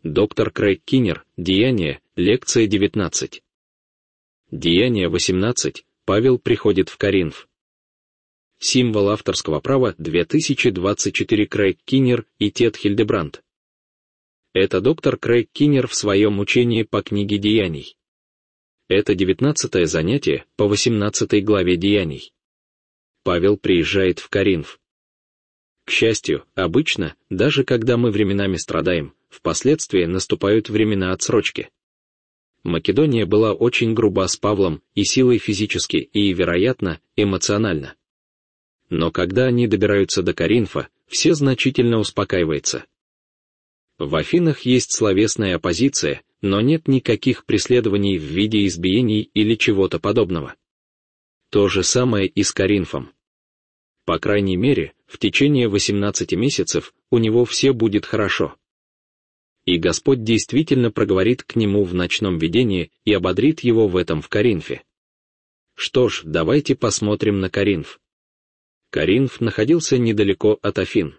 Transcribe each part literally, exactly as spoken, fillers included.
Доктор Крейг Киннер, Деяния, лекция девятнадцать. Деяния восемнадцать, Павел приходит в Коринф. Символ авторского права две тысячи двадцать четыре. Крейг Киннер и Тед Хильдебранд. Это доктор Крейг Киннер в своем учении по книге Деяний. Это девятнадцатое занятие по восемнадцатой главе Деяний. Павел приезжает в Коринф. К счастью, обычно, даже когда мы временами страдаем, впоследствии наступают времена отсрочки. Македония была очень груба с Павлом и силой физически, и, вероятно, эмоционально. Но когда они добираются до Коринфа, все значительно успокаивается. В Афинах есть словесная оппозиция, но нет никаких преследований в виде избиений или чего-то подобного. То же самое и с Коринфом. По крайней мере, в течение восемнадцати месяцев у него все будет хорошо. И Господь действительно проговорит к нему в ночном видении и ободрит его в этом в Коринфе. Что ж, давайте посмотрим на Коринф. Коринф находился недалеко от Афин.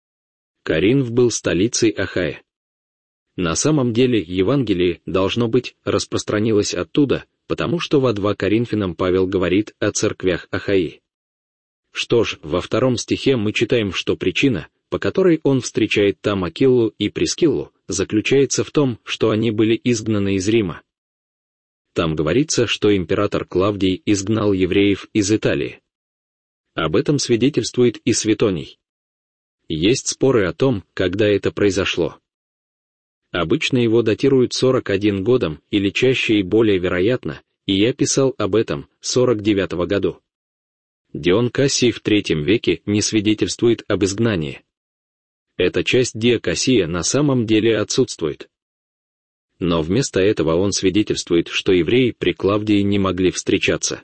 Коринф был столицей Ахая. На самом деле Евангелие, должно быть, распространилось оттуда, потому что во два Коринфянам Павел говорит о церквях Ахаи. Что ж, во втором стихе мы читаем, что причина, по которой он встречает там Акиллу и Прискиллу, заключается в том, что они были изгнаны из Рима. Там говорится, что император Клавдий изгнал евреев из Италии. Об этом свидетельствует и Светоний. Есть споры о том, когда это произошло. Обычно его датируют сорок одним годом, или чаще и более вероятно, и я писал об этом, сорок девятого году. Дион Кассий в третьем веке не свидетельствует об изгнании. Эта часть Диа Кассия на самом деле отсутствует. Но вместо этого он свидетельствует, что евреи при Клавдии не могли встречаться.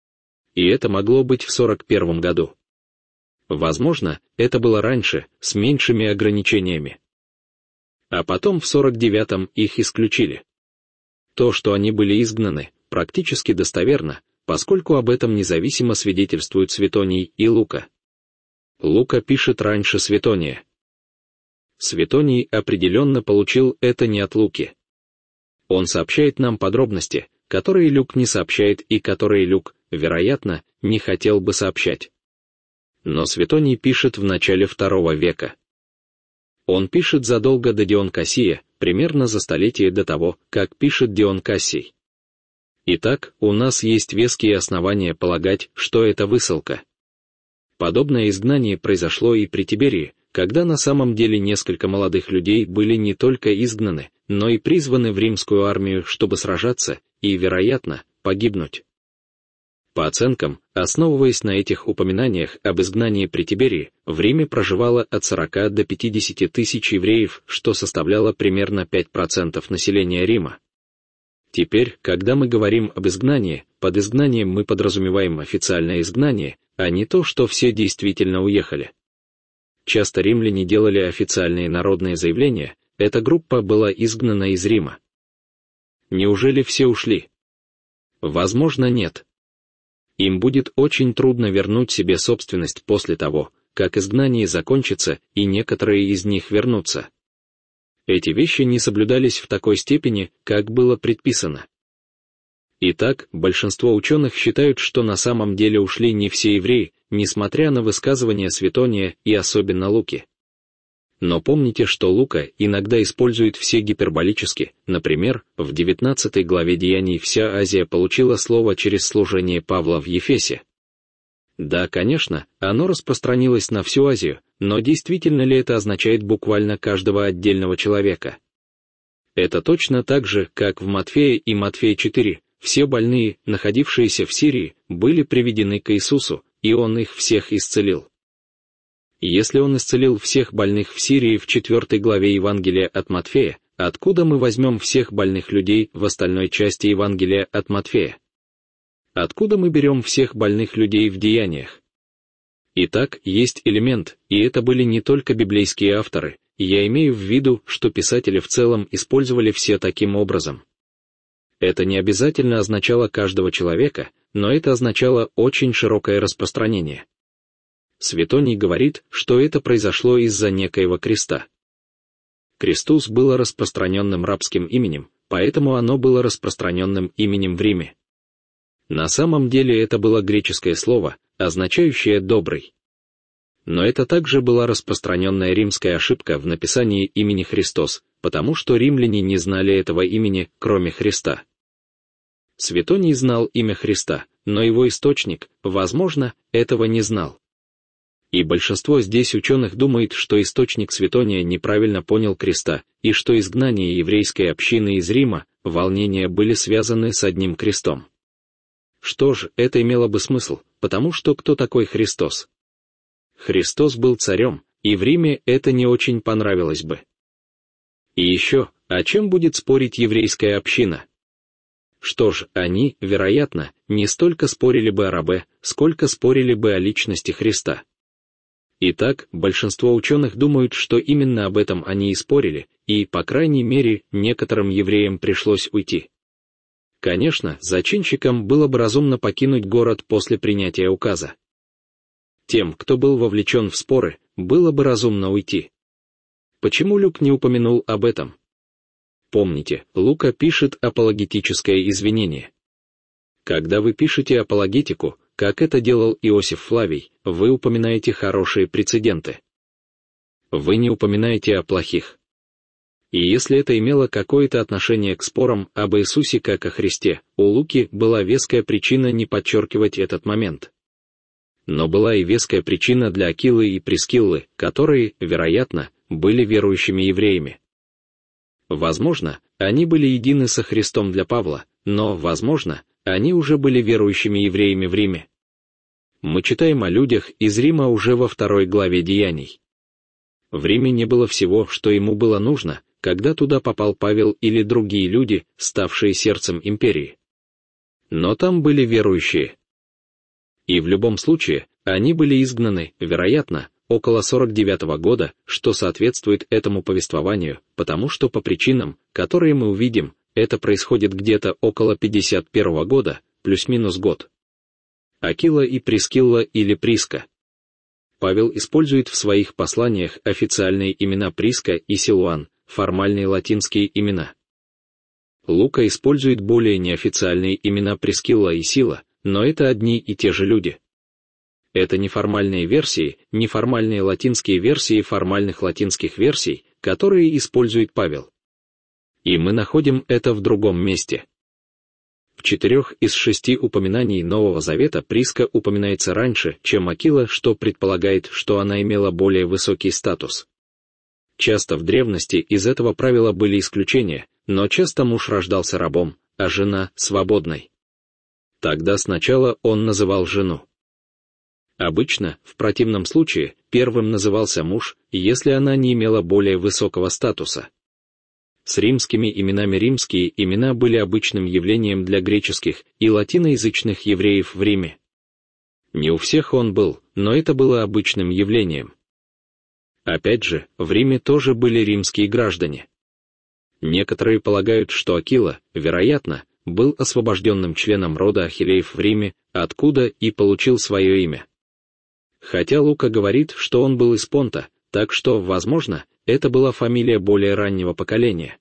И это могло быть в сорок первом году. Возможно, это было раньше, с меньшими ограничениями. А потом в сорок девятом их исключили. То, что они были изгнаны, практически достоверно, поскольку об этом независимо свидетельствуют Светоний и Лука. Лука пишет раньше Светония. Светоний определенно получил это не от Луки. Он сообщает нам подробности, которые Люк не сообщает и которые Люк, вероятно, не хотел бы сообщать. Но Светоний пишет в начале второго века. Он пишет задолго до Дион Кассия, примерно за столетие до того, как пишет Дион Кассий. Итак, у нас есть веские основания полагать, что это высылка. Подобное изгнание произошло и при Тиберии, когда на самом деле несколько молодых людей были не только изгнаны, но и призваны в римскую армию, чтобы сражаться и, вероятно, погибнуть. По оценкам, основываясь на этих упоминаниях об изгнании при Тиберии, в Риме проживало от сорока до пятидесяти тысяч евреев, что составляло примерно пять процентов населения Рима. Теперь, когда мы говорим об изгнании, под изгнанием мы подразумеваем официальное изгнание, а не то, что все действительно уехали. Часто римляне делали официальные народные заявления, эта группа была изгнана из Рима. Неужели все ушли? Возможно, нет. Им будет очень трудно вернуть себе собственность после того, как изгнание закончится, и некоторые из них вернутся. Эти вещи не соблюдались в такой степени, как было предписано. Итак, большинство ученых считают, что на самом деле ушли не все евреи, несмотря на высказывания Светония и особенно Луки. Но помните, что Лука иногда использует все гиперболически, например, в девятнадцатой главе Деяний вся Азия получила слово через служение Павла в Ефесе. Да, конечно, оно распространилось на всю Азию, но действительно ли это означает буквально каждого отдельного человека? Это точно так же, как в Матфея и Матфея четыре, все больные, находившиеся в Сирии, были приведены к Иисусу, и Он их всех исцелил. Если Он исцелил всех больных в Сирии в четвертой главе Евангелия от Матфея, откуда мы возьмем всех больных людей в остальной части Евангелия от Матфея? Откуда мы берем всех больных людей в Деяниях? Итак, есть элемент, и это были не только библейские авторы, я имею в виду, что писатели в целом использовали все таким образом. Это не обязательно означало каждого человека, но это означало очень широкое распространение. Светоний говорит, что это произошло из-за некоего креста. Кристус было распространенным рабским именем, поэтому оно было распространенным именем в Риме. На самом деле это было греческое слово, означающее «добрый». Но это также была распространенная римская ошибка в написании имени Христос, потому что римляне не знали этого имени, кроме Христа. Светоний знал имя Христа, но его источник, возможно, этого не знал. И большинство здесь ученых думает, что источник Светония неправильно понял креста, и что изгнание еврейской общины из Рима, волнения были связаны с одним крестом. Что ж, это имело бы смысл, потому что кто такой Христос? Христос был царем, и в Риме это не очень понравилось бы. И еще, о чем будет спорить еврейская община? Что ж, они, вероятно, не столько спорили бы о рабе, сколько спорили бы о личности Христа. Итак, большинство ученых думают, что именно об этом они и спорили, и, по крайней мере, некоторым евреям пришлось уйти. Конечно, зачинщикам было бы разумно покинуть город после принятия указа. Тем, кто был вовлечен в споры, было бы разумно уйти. Почему Люк не упомянул об этом? Помните, Лука пишет апологетическое извинение. Когда вы пишете апологетику, как это делал Иосиф Флавий, вы упоминаете хорошие прецеденты. Вы не упоминаете о плохих. И если это имело какое-то отношение к спорам об Иисусе как о Христе, у Луки была веская причина не подчеркивать этот момент. Но была и веская причина для Акилы и Прискиллы, которые, вероятно, были верующими евреями. Возможно, они были едины со Христом для Павла, но, возможно, они уже были верующими евреями в Риме. Мы читаем о людях из Рима уже во второй главе Деяний. В Риме не было всего, что ему было нужно, когда туда попал Павел или другие люди, ставшие сердцем империи. Но там были верующие. И в любом случае, они были изгнаны, вероятно, около сорок девятого года, что соответствует этому повествованию, потому что по причинам, которые мы увидим, это происходит где-то около пятьдесят первого года, плюс-минус год. Акила и Прискилла или Приска. Павел использует в своих посланиях официальные имена Приска и Силуан, формальные латинские имена. Лука использует более неофициальные имена Прискилла и Сила, но это одни и те же люди. Это неформальные версии, неформальные латинские версии формальных латинских версий, которые использует Павел. И мы находим это в другом месте. В четырех из шести упоминаний Нового Завета Приска упоминается раньше, чем Акила, что предполагает, что она имела более высокий статус. Часто в древности из этого правила были исключения, но часто муж рождался рабом, а жена — свободной. Тогда сначала он называл жену. Обычно, в противном случае, первым назывался муж, если она не имела более высокого статуса. С римскими именами римские имена были обычным явлением для греческих и латиноязычных евреев в Риме. Не у всех он был, но это было обычным явлением. Опять же, в Риме тоже были римские граждане. Некоторые полагают, что Акила, вероятно, был освобожденным членом рода Ахиллеев в Риме, откуда и получил свое имя. Хотя Лука говорит, что он был из Понта, так что, возможно, это была фамилия более раннего поколения.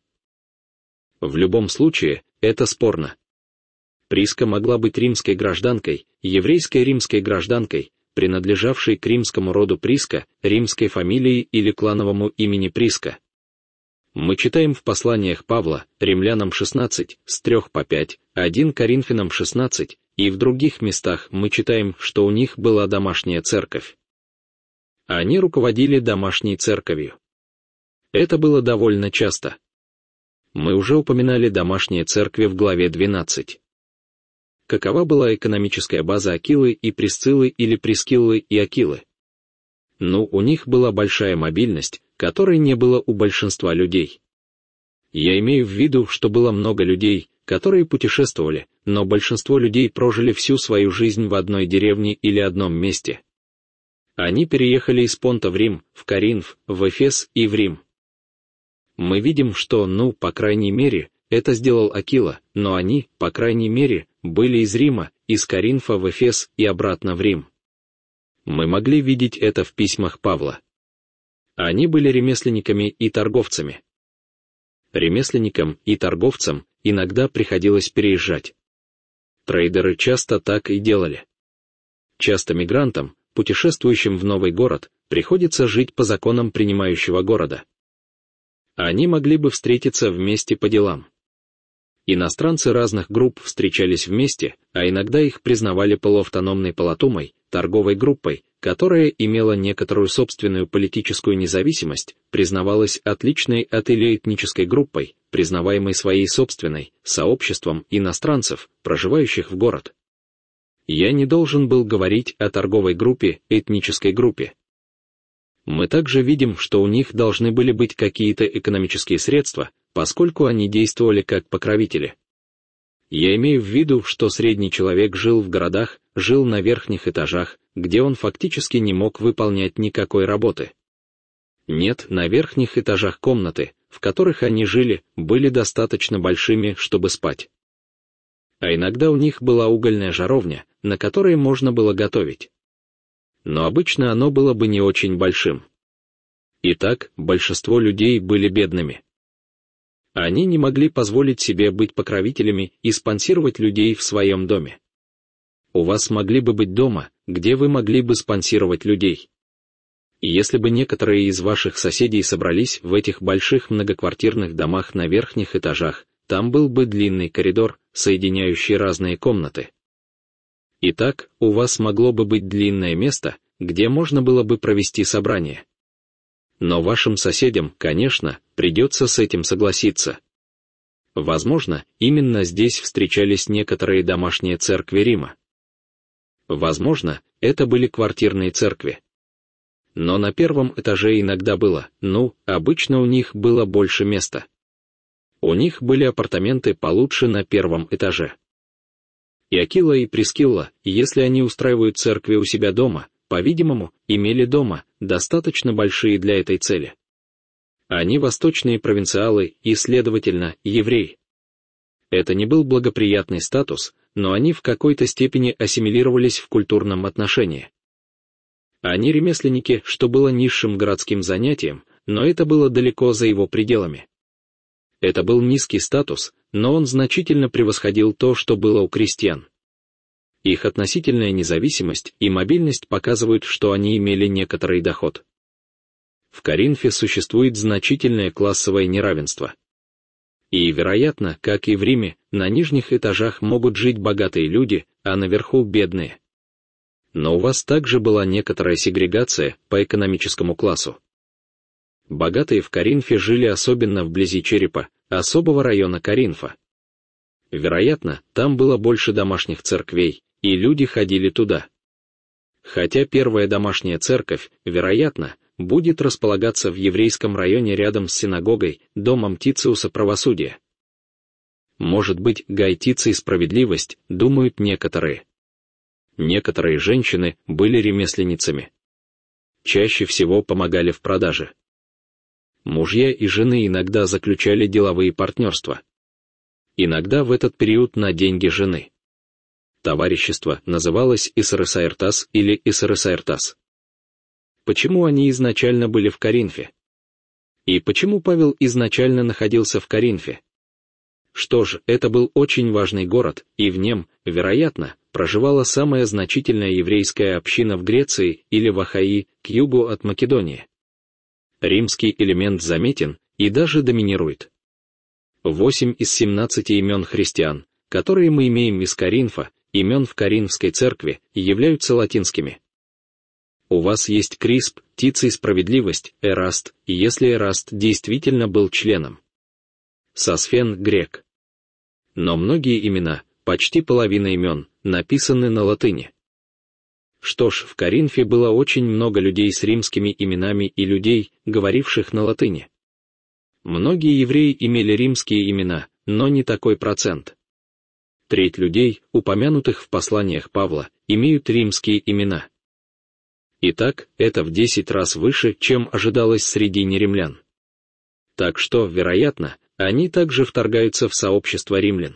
В любом случае, это спорно. Приска могла быть римской гражданкой, еврейской римской гражданкой, принадлежавшей к римскому роду Приска, римской фамилии или клановому имени Приска. Мы читаем в посланиях Павла, Римлянам шестнадцать, с трёх по пять, первое Коринфянам шестнадцать, и в других местах мы читаем, что у них была домашняя церковь. Они руководили домашней церковью. Это было довольно часто. Мы уже упоминали домашние церкви в главе двенадцать. Какова была экономическая база Акилы и Присциллы или Прискиллы и Акилы? Ну, у них была большая мобильность, которой не было у большинства людей. Я имею в виду, что было много людей, которые путешествовали, но большинство людей прожили всю свою жизнь в одной деревне или одном месте. Они переехали из Понта в Рим, в Коринф, в Эфес и в Рим. Мы видим, что, ну, по крайней мере, это сделал Акила, но они, по крайней мере, были из Рима, из Коринфа в Эфес и обратно в Рим. Мы могли видеть это в письмах Павла. Они были ремесленниками и торговцами. Ремесленникам и торговцам иногда приходилось переезжать. Трейдеры часто так и делали. Часто мигрантам, путешествующим в новый город, приходится жить по законам принимающего города. Они могли бы встретиться вместе по делам. Иностранцы разных групп встречались вместе, а иногда их признавали полуавтономной полотумой, торговой группой, которая имела некоторую собственную политическую независимость, признавалась отличной от или этнической группой, признаваемой своей собственной, сообществом иностранцев, проживающих в город. Я не должен был говорить о торговой группе, этнической группе. Мы также видим, что у них должны были быть какие-то экономические средства, поскольку они действовали как покровители. Я имею в виду, что средний человек жил в городах, жил на верхних этажах, где он фактически не мог выполнять никакой работы. Нет, на верхних этажах комнаты, в которых они жили, были достаточно большими, чтобы спать. А иногда у них была угольная жаровня, на которой можно было готовить. Но обычно оно было бы не очень большим. Итак, большинство людей были бедными. Они не могли позволить себе быть покровителями и спонсировать людей в своем доме. У вас могли бы быть дома, где вы могли бы спонсировать людей. И если бы некоторые из ваших соседей собрались в этих больших многоквартирных домах на верхних этажах, там был бы длинный коридор, соединяющий разные комнаты. Итак, у вас могло бы быть длинное место, где можно было бы провести собрание. Но вашим соседям, конечно, придется с этим согласиться. Возможно, именно здесь встречались некоторые домашние церкви Рима. Возможно, это были квартирные церкви. Но на первом этаже иногда было, ну, обычно у них было больше места. У них были апартаменты получше на первом этаже. И Акила и Прискилла, если они устраивают церкви у себя дома, по-видимому, имели дома, достаточно большие для этой цели. Они восточные провинциалы и, следовательно, евреи. Это не был благоприятный статус, но они в какой-то степени ассимилировались в культурном отношении. Они ремесленники, что было низшим городским занятием, но это было далеко за его пределами. Это был низкий статус, но он значительно превосходил то, что было у крестьян. Их относительная независимость и мобильность показывают, что они имели некоторый доход. В Коринфе существует значительное классовое неравенство. И, вероятно, как и в Риме, на нижних этажах могут жить богатые люди, а наверху бедные. Но у вас также была некоторая сегрегация по экономическому классу. Богатые в Коринфе жили особенно вблизи черепа, особого района Коринфа. Вероятно, там было больше домашних церквей, и люди ходили туда. Хотя первая домашняя церковь, вероятно, будет располагаться в еврейском районе рядом с синагогой, домом Тициуса правосудия. Может быть, Гай Тиций справедливость, думают некоторые. Некоторые женщины были ремесленницами. Чаще всего помогали в продаже. Мужья и жены иногда заключали деловые партнерства. Иногда в этот период на деньги жены. Товарищество называлось Исрысаэртас или Исрысаэртас. Почему они изначально были в Коринфе? И почему Павел изначально находился в Коринфе? Что ж, это был очень важный город, и в нем, вероятно, проживала самая значительная еврейская община в Греции или в Ахаи, к югу от Македонии. Римский элемент заметен и даже доминирует. Восемь из семнадцати имен христиан, которые мы имеем из Коринфа, имен в Коринфской церкви, являются латинскими. У вас есть Крисп, Тиций справедливость, Эраст, если Эраст действительно был членом. Сосфен грек. Но многие имена, почти половина имен, написаны на латыни. Что ж, в Коринфе было очень много людей с римскими именами и людей, говоривших на латыни. Многие евреи имели римские имена, но не такой процент. Треть людей, упомянутых в посланиях Павла, имеют римские имена. Итак, это в десять раз выше, чем ожидалось среди неримлян. Так что, вероятно, они также вторгаются в сообщество римлян.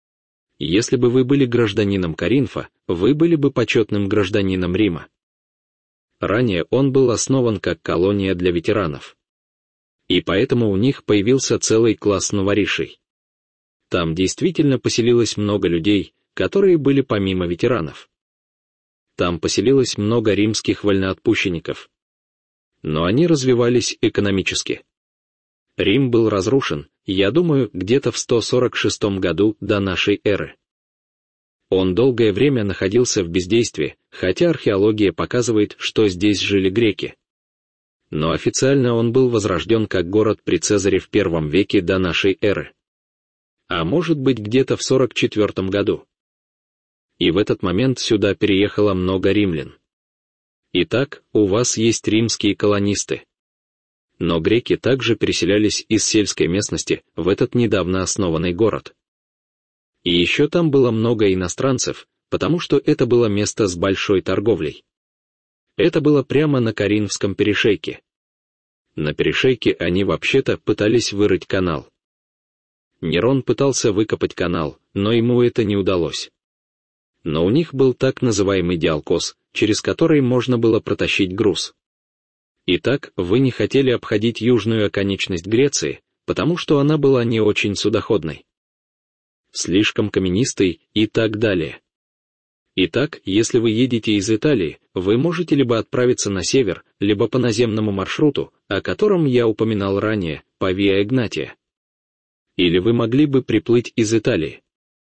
Если бы вы были гражданином Коринфа, вы были бы почетным гражданином Рима. Ранее он был основан как колония для ветеранов. И поэтому у них появился целый класс новоришей. Там действительно поселилось много людей, которые были помимо ветеранов. Там поселилось много римских вольноотпущенников. Но они развивались экономически. Рим был разрушен, я думаю, где-то в сто сорок шестом году до нашей эры. Он долгое время находился в бездействии, хотя археология показывает, что здесь жили греки. Но официально он был возрожден как город при Цезаре в первом веке до нашей эры. А может быть где-то в сорок четвёртом году. И в этот момент сюда переехало много римлян. Итак, у вас есть римские колонисты. Но греки также переселялись из сельской местности в этот недавно основанный город. И еще там было много иностранцев, потому что это было место с большой торговлей. Это было прямо на Коринфском перешейке. На перешейке они вообще-то пытались вырыть канал. Нерон пытался выкопать канал, но ему это не удалось. Но у них был так называемый диалкос, через который можно было протащить груз. Итак, вы не хотели обходить южную оконечность Греции, потому что она была не очень судоходной. Слишком каменистой и так далее. Итак, если вы едете из Италии, вы можете либо отправиться на север, либо по наземному маршруту, о котором я упоминал ранее, по Виа Игнатия. Или вы могли бы приплыть из Италии.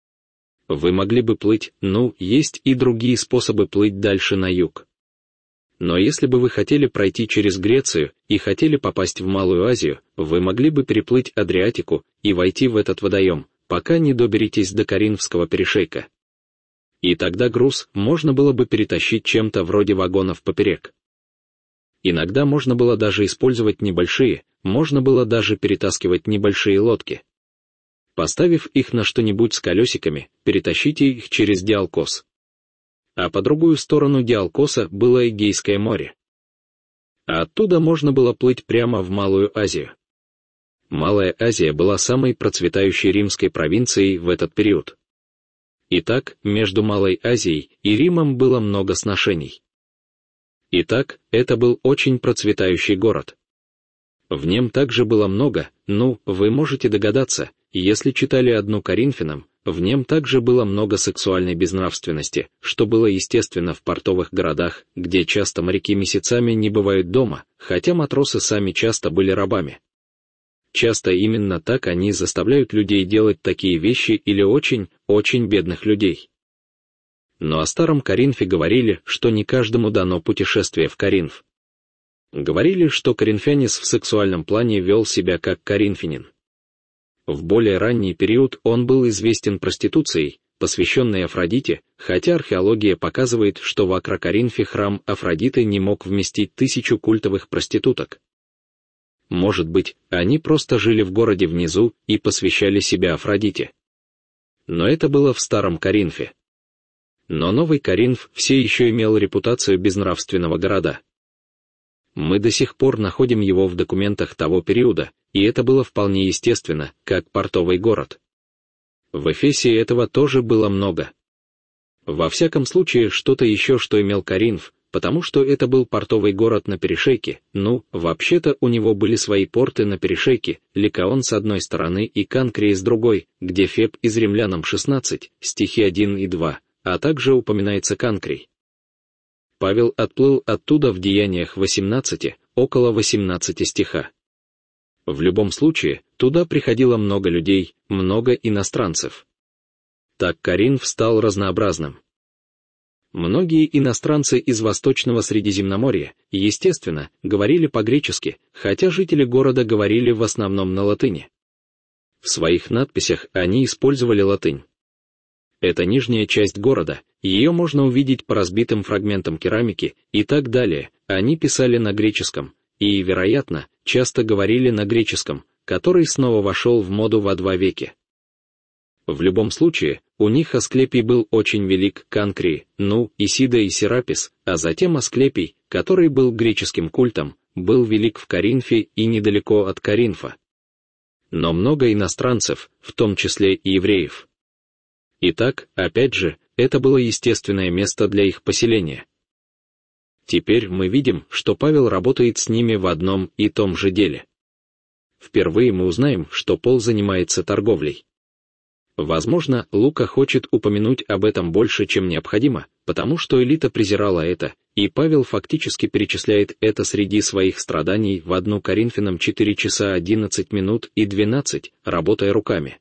Вы могли бы плыть, ну, есть и другие способы плыть дальше на юг. Но если бы вы хотели пройти через Грецию и хотели попасть в Малую Азию, вы могли бы переплыть Адриатику и войти в этот водоем, пока не доберетесь до Коринфского перешейка. И тогда груз можно было бы перетащить чем-то вроде вагонов поперек. Иногда можно было даже использовать небольшие, можно было даже перетаскивать небольшие лодки. Поставив их на что-нибудь с колесиками, перетащите их через Диалкос. А по другую сторону Диалкоса было Эгейское море. А оттуда можно было плыть прямо в Малую Азию. Малая Азия была самой процветающей римской провинцией в этот период. Итак, между Малой Азией и Римом было много сношений. Итак, это был очень процветающий город. В нем также было много, ну, вы можете догадаться, если читали одну Коринфянам, в нем также было много сексуальной безнравственности, что было естественно в портовых городах, где часто моряки месяцами не бывают дома, хотя матросы сами часто были рабами. Часто именно так они заставляют людей делать такие вещи или очень, очень бедных людей. Но о старом Коринфе говорили, что не каждому дано путешествие в Коринф. Говорили, что коринфянин в сексуальном плане вел себя как коринфянин. В более ранний период он был известен проституцией, посвященной Афродите, хотя археология показывает, что в Акрокоринфе храм Афродиты не мог вместить тысячу культовых проституток. Может быть, они просто жили в городе внизу и посвящали себя Афродите. Но это было в старом Коринфе. Но новый Коринф все еще имел репутацию безнравственного города. Мы до сих пор находим его в документах того периода, и это было вполне естественно, как портовый город. В Эфесе этого тоже было много. Во всяком случае, что-то еще, что имел Коринф, потому что это был портовый город на перешейке, ну, вообще-то у него были свои порты на перешейке, Ликаон с одной стороны и Канкрия с другой, где Феб из Римлянам шестнадцать, стихи один и два, а также упоминается Канкрий. Павел отплыл оттуда в Деяниях восемнадцати, около восемнадцати стиха. В любом случае, туда приходило много людей, много иностранцев. Так Коринф стал разнообразным. Многие иностранцы из Восточного Средиземноморья, естественно, говорили по-гречески, хотя жители города говорили в основном на латыни. В своих надписях они использовали латынь. Это нижняя часть города, ее можно увидеть по разбитым фрагментам керамики и так далее, они писали на греческом, и, вероятно, часто говорили на греческом, который снова вошел в моду во два веки. В любом случае, у них Асклепий был очень велик, Канкрии, ну, Исида и Серапис, а затем Асклепий, который был греческим культом, был велик в Коринфе и недалеко от Коринфа. Но много иностранцев, в том числе и евреев. Итак, опять же, это было естественное место для их поселения. Теперь мы видим, что Павел работает с ними в одном и том же деле. впервые мы узнаем, что Пол занимается торговлей. Возможно, Лука хочет упомянуть об этом больше, чем необходимо, потому что элита презирала это, и Павел фактически перечисляет это среди своих страданий в одну Коринфянам четыре часа одиннадцать минут и двенадцать, работая руками.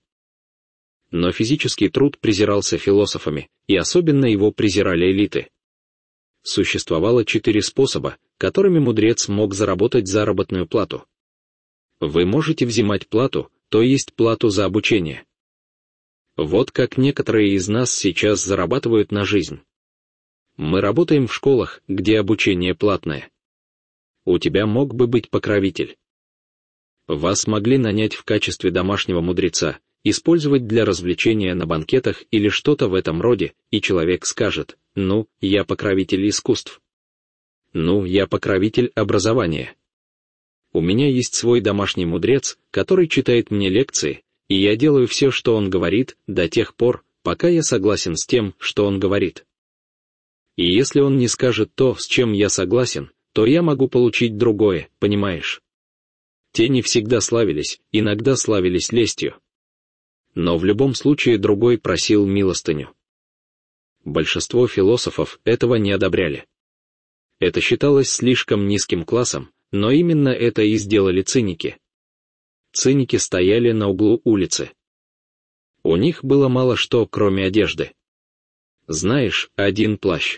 Но физический труд презирался философами, и особенно его презирали элиты. Существовало четыре способа, которыми мудрец мог заработать заработную плату. Вы можете взимать плату, то есть плату за обучение. Вот как некоторые из нас сейчас зарабатывают на жизнь. Мы работаем в школах, где обучение платное. У тебя мог бы быть покровитель. Вас могли нанять в качестве домашнего мудреца, использовать для развлечения на банкетах или что-то в этом роде, и человек скажет: «Ну, я покровитель искусств. Ну, я покровитель образования. У меня есть свой домашний мудрец, который читает мне лекции, и я делаю все, что он говорит, до тех пор, пока я согласен с тем, что он говорит. И если он не скажет то, с чем я согласен, то я могу получить другое, понимаешь?» Те не всегда славились, иногда славились лестью. Но в любом случае другой просил милостыню. Большинство философов этого не одобряли. Это считалось слишком низким классом, но именно это и сделали циники. Циники стояли на углу улицы. У них было мало что, кроме одежды. Знаешь, один плащ.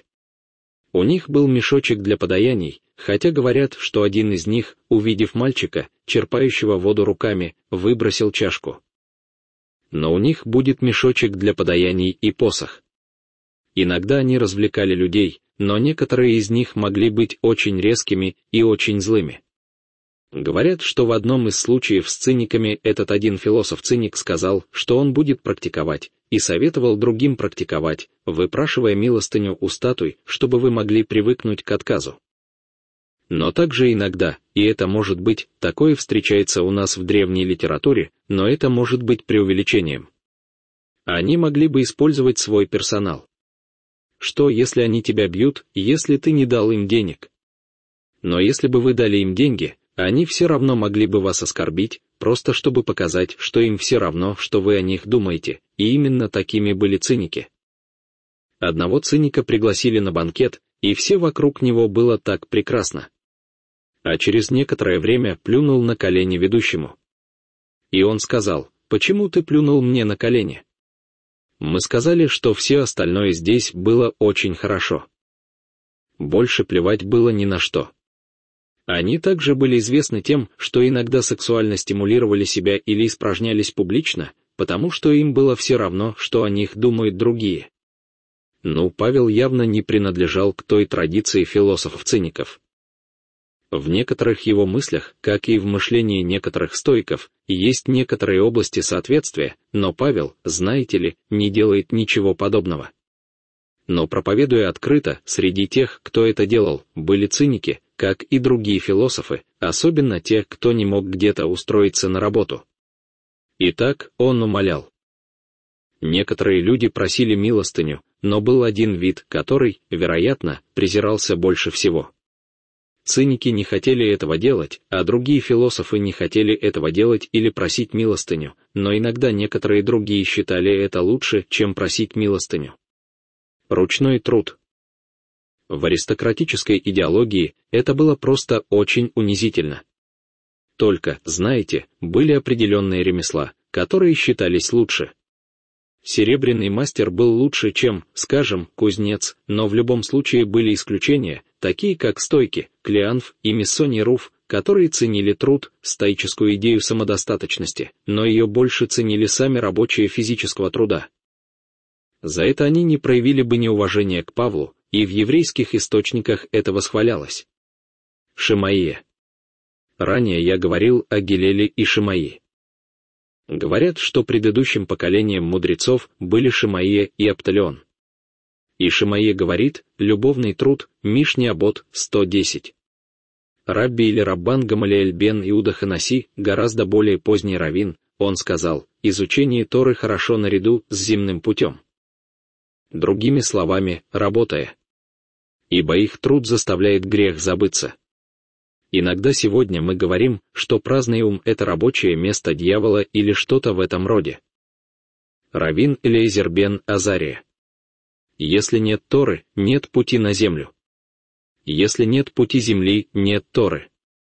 У них был мешочек для подаяний, хотя говорят, что один из них, увидев мальчика, черпающего воду руками, выбросил чашку. Но у них будет мешочек для подаяний и посох. Иногда они развлекали людей, но некоторые из них могли быть очень резкими и очень злыми. Говорят, что в одном из случаев с циниками этот один философ-циник сказал, что он будет практиковать, и советовал другим практиковать, выпрашивая милостыню у статуй, чтобы вы могли привыкнуть к отказу. Но также иногда, и это может быть, такое встречается у нас в древней литературе, но это может быть преувеличением. Они могли бы использовать свой персонал. Что, если они тебя бьют, если ты не дал им денег? Но если бы вы дали им деньги, они все равно могли бы вас оскорбить, просто чтобы показать, что им все равно, что вы о них думаете, и именно такими были циники. Одного циника пригласили на банкет, и все вокруг него было так прекрасно. А через некоторое время плюнул на колени ведущему. И он сказал: «Почему ты плюнул мне на колени?» Мы сказали, что все остальное здесь было очень хорошо. Больше плевать было ни на что. Они также были известны тем, что иногда сексуально стимулировали себя или испражнялись публично, потому что им было все равно, что о них думают другие. Ну, Павел явно не принадлежал к той традиции философов-циников. В некоторых его мыслях, как и в мышлении некоторых стоиков, есть некоторые области соответствия, но Павел, знаете ли, не делает ничего подобного. Но проповедуя открыто, среди тех, кто это делал, были циники, как и другие философы, особенно те, кто не мог где-то устроиться на работу. Итак, он умолял. Некоторые люди просили милостыню, но был один вид, который, вероятно, презирался больше всего. Циники не хотели этого делать, а другие философы не хотели этого делать или просить милостыню, но иногда некоторые другие считали это лучше, чем просить милостыню. Ручной труд. В аристократической идеологии это было просто очень унизительно. Только, знаете, были определенные ремесла, которые считались лучше. Серебряный мастер был лучше, чем, скажем, кузнец, но в любом случае были исключения, такие как стойки, Клеанф и Мессоний Руф, которые ценили труд, стоическую идею самодостаточности, но ее больше ценили сами рабочие физического труда. За это они не проявили бы неуважения к Павлу, и в еврейских источниках это восхвалялось. Шемаия. Ранее я говорил о Гилеле и Шемаии. Говорят, что предыдущим поколением мудрецов были Шемаия и Апталион. И Шемаия говорит: любовный труд, Мишня Бот, сто десять. Рабби или Раббан Гамалиэль бен Иуда Ханаси, гораздо более поздний раввин, он сказал: изучение Торы хорошо наряду с земным путем. Другими словами, работая. Ибо их труд заставляет грех забыться. Иногда сегодня мы говорим, что праздный ум — это рабочее место дьявола или что-то в этом роде. Раввин Элиэзер бен Азария. Если нет Торы, нет пути на землю. Если нет пути земли, нет Торы.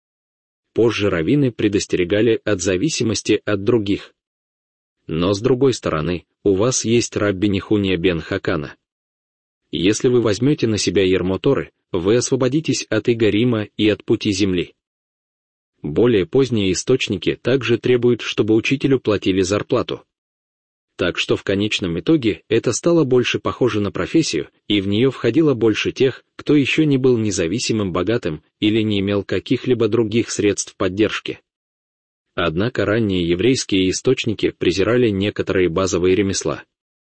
Позже раввины предостерегали от зависимости от других. Но с другой стороны, у вас есть Рабби Нехунья бен Хакана. Если вы возьмете на себя ярмо Торы, вы освободитесь от иго Рима и от пути земли. Более поздние источники также требуют, чтобы учителю платили зарплату. Так что в конечном итоге это стало больше похоже на профессию, и в нее входило больше тех, кто еще не был независимым богатым или не имел каких-либо других средств поддержки. Однако ранние еврейские источники презирали некоторые базовые ремесла.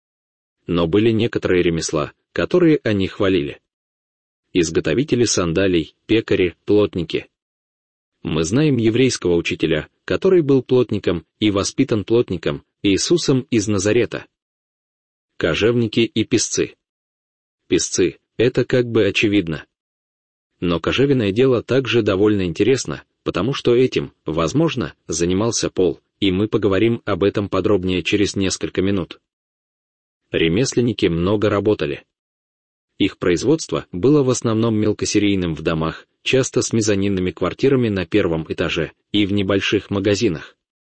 Но были некоторые ремесла, которые они хвалили. Изготовители сандалий, пекари, плотники. Мы знаем еврейского учителя, который был плотником и воспитан плотником, Иисусом из Назарета. Кожевники и песцы. Песцы — это как бы очевидно. Но кожевенное дело также довольно интересно, потому что этим, возможно, занимался Пол, и мы поговорим об этом подробнее через несколько минут. Ремесленники много работали. Их производство было в основном мелкосерийным в домах, часто с мезонинными квартирами на первом этаже, и в небольших магазинах.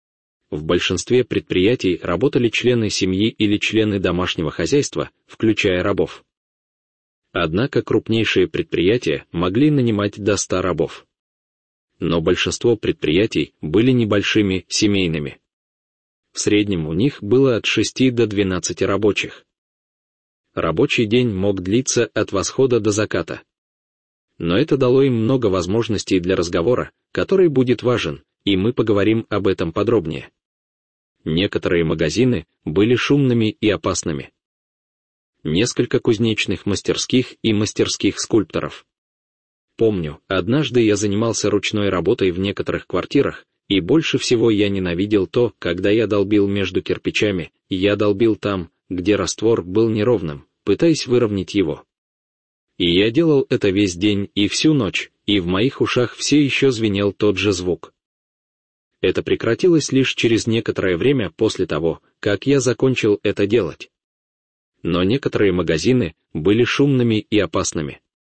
В большинстве предприятий работали члены семьи или члены домашнего хозяйства, включая рабов. Однако крупнейшие предприятия могли нанимать до ста рабов. Но большинство предприятий были небольшими, семейными. В среднем у них было от шести до двенадцати рабочих. Рабочий день мог длиться от восхода до заката. Но это дало им много возможностей для разговора, который будет важен, и мы поговорим об этом подробнее. Некоторые магазины были шумными и опасными. Несколько кузнечных мастерских и мастерских скульпторов. Помню, однажды я занимался ручной работой в некоторых квартирах, и больше всего я ненавидел то, когда я долбил между кирпичами, и я долбил там, где раствор был неровным, пытаясь выровнять его. И я делал это весь день и всю ночь, и в моих ушах все еще звенел тот же звук. Это прекратилось лишь через некоторое время после того, как я закончил это делать. Но некоторые магазины были шумными и опасными.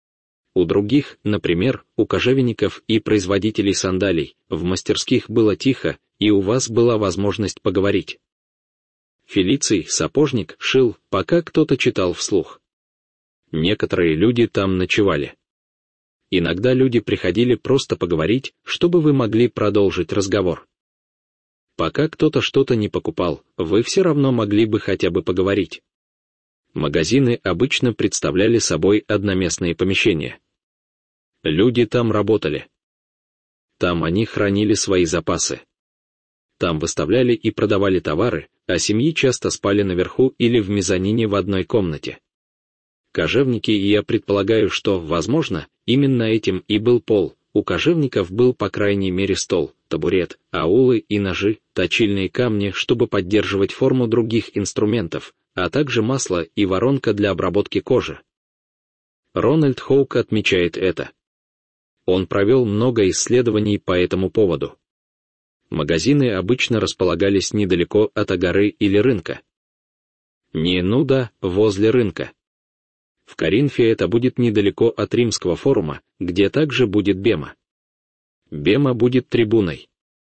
У других, например, у кожевенников и производителей сандалий, в мастерских было тихо, и у вас была возможность поговорить. Фелиций, сапожник, шил, пока кто-то читал вслух. Некоторые люди там ночевали. Иногда люди приходили просто поговорить, чтобы вы могли продолжить разговор. Пока кто-то что-то не покупал, вы все равно могли бы хотя бы поговорить. Магазины обычно представляли собой одноместные помещения. Люди там работали. Там они хранили свои запасы. Там выставляли и продавали товары, а семьи часто спали наверху или в мезонине в одной комнате. Кожевники, и я предполагаю, что, возможно, именно этим и был Пол. У кожевников был по крайней мере стол, табурет, аулы и ножи, точильные камни, чтобы поддерживать форму других инструментов, а также масло и воронка для обработки кожи. Рональд Хоук отмечает это. Он провел много исследований по этому поводу. Магазины обычно располагались недалеко от агоры или рынка. Не ну да, возле рынка. В Коринфе это будет недалеко от римского форума, где также будет бема. Бема будет трибуной.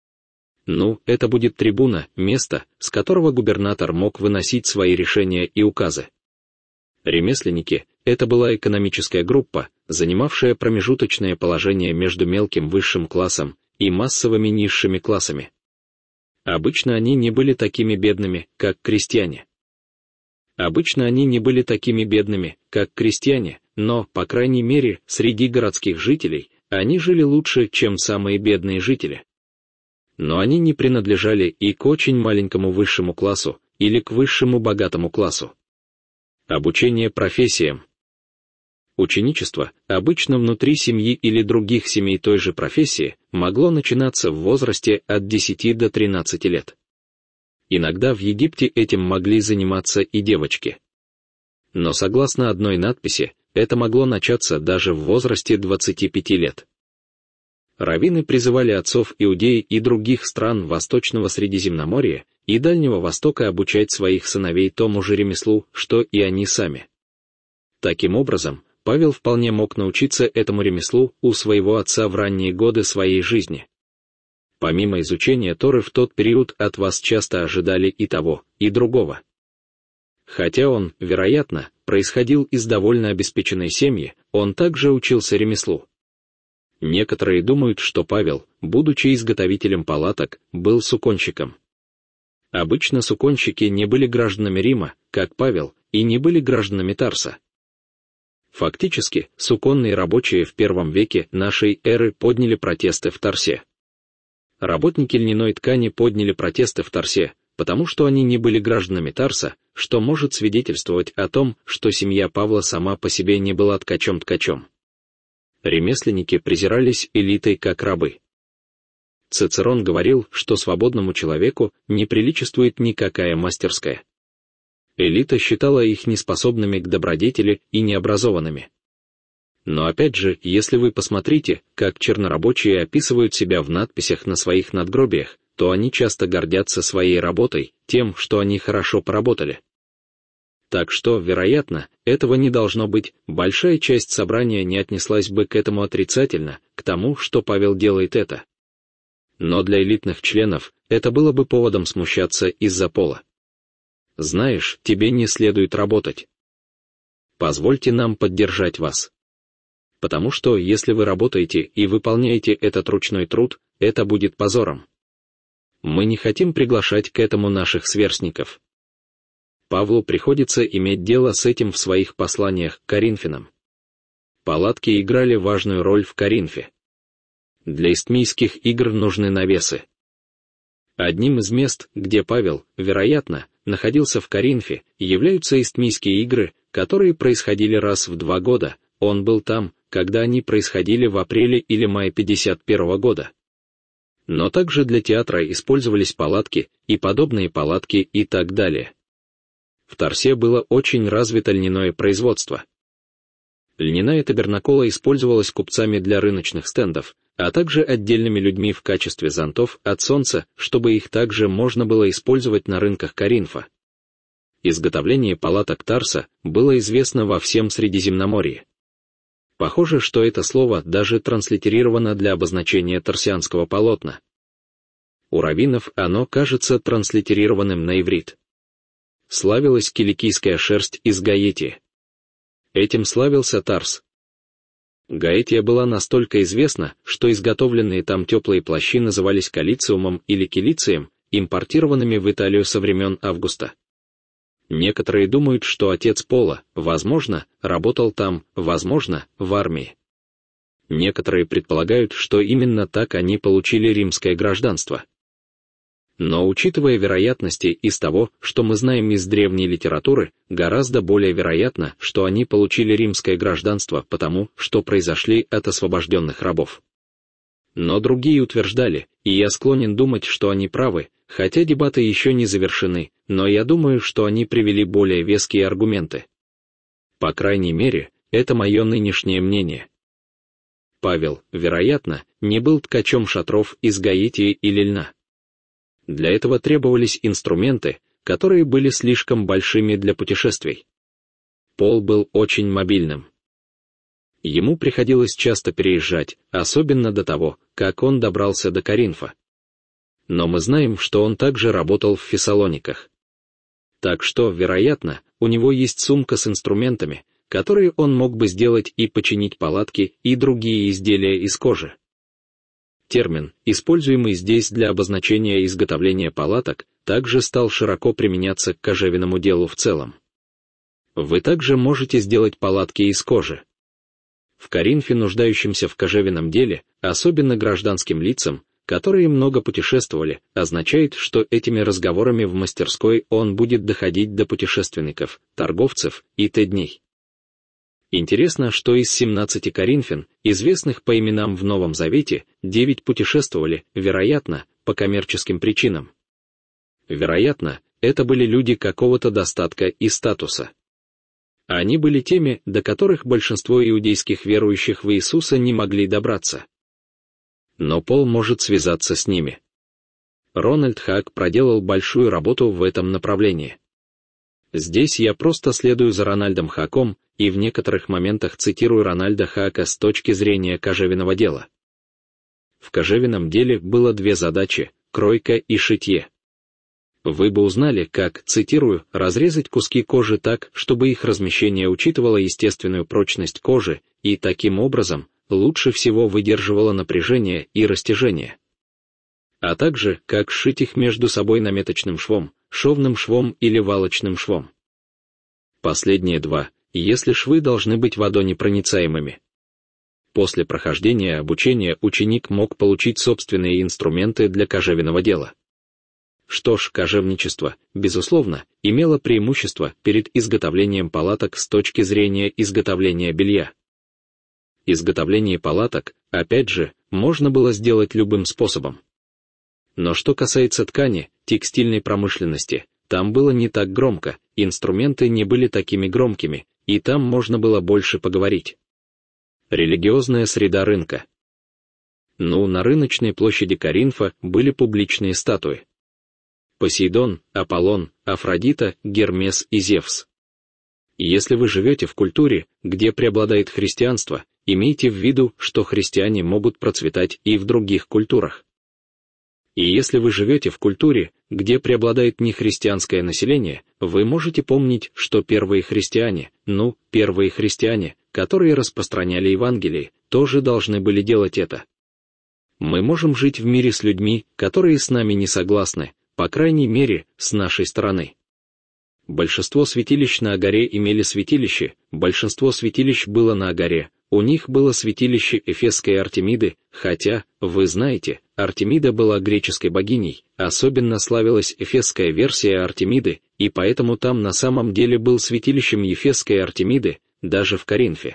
Ну, это будет трибуна, место, с которого губернатор мог выносить свои решения и указы. Ремесленники — это была экономическая группа, занимавшая промежуточное положение между мелким высшим классом и массовыми низшими классами. Обычно они не были такими бедными, как крестьяне. Обычно они не были такими бедными, как крестьяне, но, по крайней мере, среди городских жителей, они жили лучше, чем самые бедные жители. Но они не принадлежали и к очень маленькому высшему классу, или к высшему богатому классу. Обучение профессиям. Ученичество, обычно внутри семьи или других семей той же профессии, могло начинаться в возрасте от десяти до тринадцати лет. Иногда в Египте этим могли заниматься и девочки. Но согласно одной надписи, это могло начаться даже в возрасте двадцати пяти лет. Раввины призывали отцов Иудеи и других стран Восточного Средиземноморья и Дальнего Востока обучать своих сыновей тому же ремеслу, что и они сами. Таким образом, Павел вполне мог научиться этому ремеслу у своего отца в ранние годы своей жизни. Помимо изучения Торы в тот период от вас часто ожидали и того, и другого. Хотя он, вероятно, происходил из довольно обеспеченной семьи, он также учился ремеслу. Некоторые думают, что Павел, будучи изготовителем палаток, был суконщиком. Обычно суконщики не были гражданами Рима, как Павел, и не были гражданами Тарса. Фактически, суконные рабочие в первом веке нашей эры подняли протесты в Тарсе. Работники льняной ткани подняли протесты в Тарсе, потому что они не были гражданами Тарса, что может свидетельствовать о том, что семья Павла сама по себе не была ткачом-ткачом. Ремесленники презирались элитой как рабы. Цицерон говорил, что свободному человеку не приличествует никакая мастерская. Элита считала их неспособными к добродетели и необразованными. Но опять же, если вы посмотрите, как чернорабочие описывают себя в надписях на своих надгробиях, то они часто гордятся своей работой, тем, что они хорошо поработали. Так что, вероятно, этого не должно быть, большая часть собрания не отнеслась бы к этому отрицательно, к тому, что Павел делает это. Но для элитных членов это было бы поводом смущаться из-за пола. Знаешь, тебе не следует работать. Позвольте нам поддержать вас. Потому что, если вы работаете и выполняете этот ручной труд, это будет позором. Мы не хотим приглашать к этому наших сверстников. Павлу приходится иметь дело с этим в своих посланиях к Коринфянам. Палатки играли важную роль в Коринфе. Для истмийских игр нужны навесы. Одним из мест, где Павел, вероятно, находился в Коринфе, являются истмийские игры, которые происходили раз в два года. Он был там, когда они происходили в апреле или мае пятьдесят первого года. Но также для театра использовались палатки, и подобные палатки и так далее. В Тарсе было очень развито льняное производство. Льняная табернакола использовалась купцами для рыночных стендов, а также отдельными людьми в качестве зонтов от солнца, чтобы их также можно было использовать на рынках Коринфа. Изготовление палаток Тарса было известно во всем Средиземноморье. Похоже, что это слово даже транслитерировано для обозначения тарсианского полотна. У раввинов оно кажется транслитерированным на иврит. Славилась киликийская шерсть из Гаитии. Этим славился Тарс. Гаития была настолько известна, что изготовленные там теплые плащи назывались калициумом или килицием, импортированными в Италию со времен Августа. Некоторые думают, что отец Пола, возможно, работал там, возможно, в армии. Некоторые предполагают, что именно так они получили римское гражданство. Но учитывая вероятности из того, что мы знаем из древней литературы, гораздо более вероятно, что они получили римское гражданство потому, что произошли от освобожденных рабов. Но другие утверждали, и я склонен думать, что они правы, хотя дебаты еще не завершены, но я думаю, что они привели более веские аргументы. По крайней мере, это мое нынешнее мнение. Павел, вероятно, не был ткачом шатров из Гаитии или льна. Для этого требовались инструменты, которые были слишком большими для путешествий. Пол был очень мобильным. Ему приходилось часто переезжать, особенно до того, как он добрался до Коринфа. Но мы знаем, что он также работал в Фессалониках. Так что, вероятно, у него есть сумка с инструментами, которые он мог бы сделать и починить палатки и другие изделия из кожи. Термин, используемый здесь для обозначения изготовления палаток, также стал широко применяться к кожевенному делу в целом. Вы также можете сделать палатки из кожи. В Коринфе нуждающимся в кожевенном деле, особенно гражданским лицам, которые много путешествовали, означает, что этими разговорами в мастерской он будет доходить до путешественников, торговцев и т.д. Интересно, что из семнадцати коринфян, известных по именам в Новом Завете, девять путешествовали, вероятно, по коммерческим причинам. Вероятно, это были люди какого-то достатка и статуса. Они были теми, до которых большинство иудейских верующих в Иисуса не могли добраться. Но Пол может связаться с ними. Рональд Хаак проделал большую работу в этом направлении. Здесь я просто следую за Рональдом Хааком и в некоторых моментах цитирую Рональда Хаака с точки зрения кожевенного дела. В кожевенном деле было две задачи – кройка и шитье. Вы бы узнали, как, цитирую, разрезать куски кожи так, чтобы их размещение учитывало естественную прочность кожи и, таким образом, лучше всего выдерживало напряжение и растяжение. А также, как сшить их между собой наметочным швом, шовным швом или валочным швом. Последние два, если швы должны быть водонепроницаемыми. После прохождения обучения ученик мог получить собственные инструменты для кожевенного дела. Что ж, кожевничество, безусловно, имело преимущество перед изготовлением палаток с точки зрения изготовления белья. Изготовление палаток, опять же, можно было сделать любым способом. Но что касается ткани, текстильной промышленности, там было не так громко, инструменты не были такими громкими, и там можно было больше поговорить. Религиозная среда рынка. Ну, на рыночной площади Коринфа были публичные статуи. Посейдон, Аполлон, Афродита, Гермес и Зевс. Если вы живете в культуре, где преобладает христианство, имейте в виду, что христиане могут процветать и в других культурах. И если вы живете в культуре, где преобладает нехристианское население, вы можете помнить, что первые христиане, ну, первые христиане, которые распространяли Евангелие, тоже должны были делать это. Мы можем жить в мире с людьми, которые с нами не согласны, по крайней мере, с нашей стороны. Большинство святилищ на Агаре имели святилище, большинство святилищ было на Агаре, у них было святилище Эфесской Артемиды, хотя, вы знаете, Артемида была греческой богиней, особенно славилась эфесская версия Артемиды, и поэтому там на самом деле был святилищем Ефесской Артемиды, даже в Коринфе.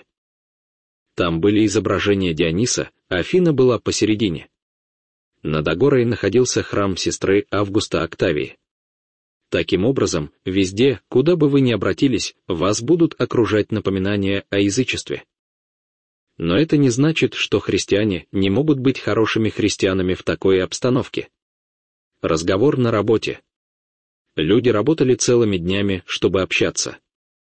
Там были изображения Диониса, Афина была посередине. Над Агорой находился храм сестры Августа Октавии. Таким образом, везде, куда бы вы ни обратились, вас будут окружать напоминания о язычестве. Но это не значит, что христиане не могут быть хорошими христианами в такой обстановке. Разговор на работе. Люди работали целыми днями, чтобы общаться.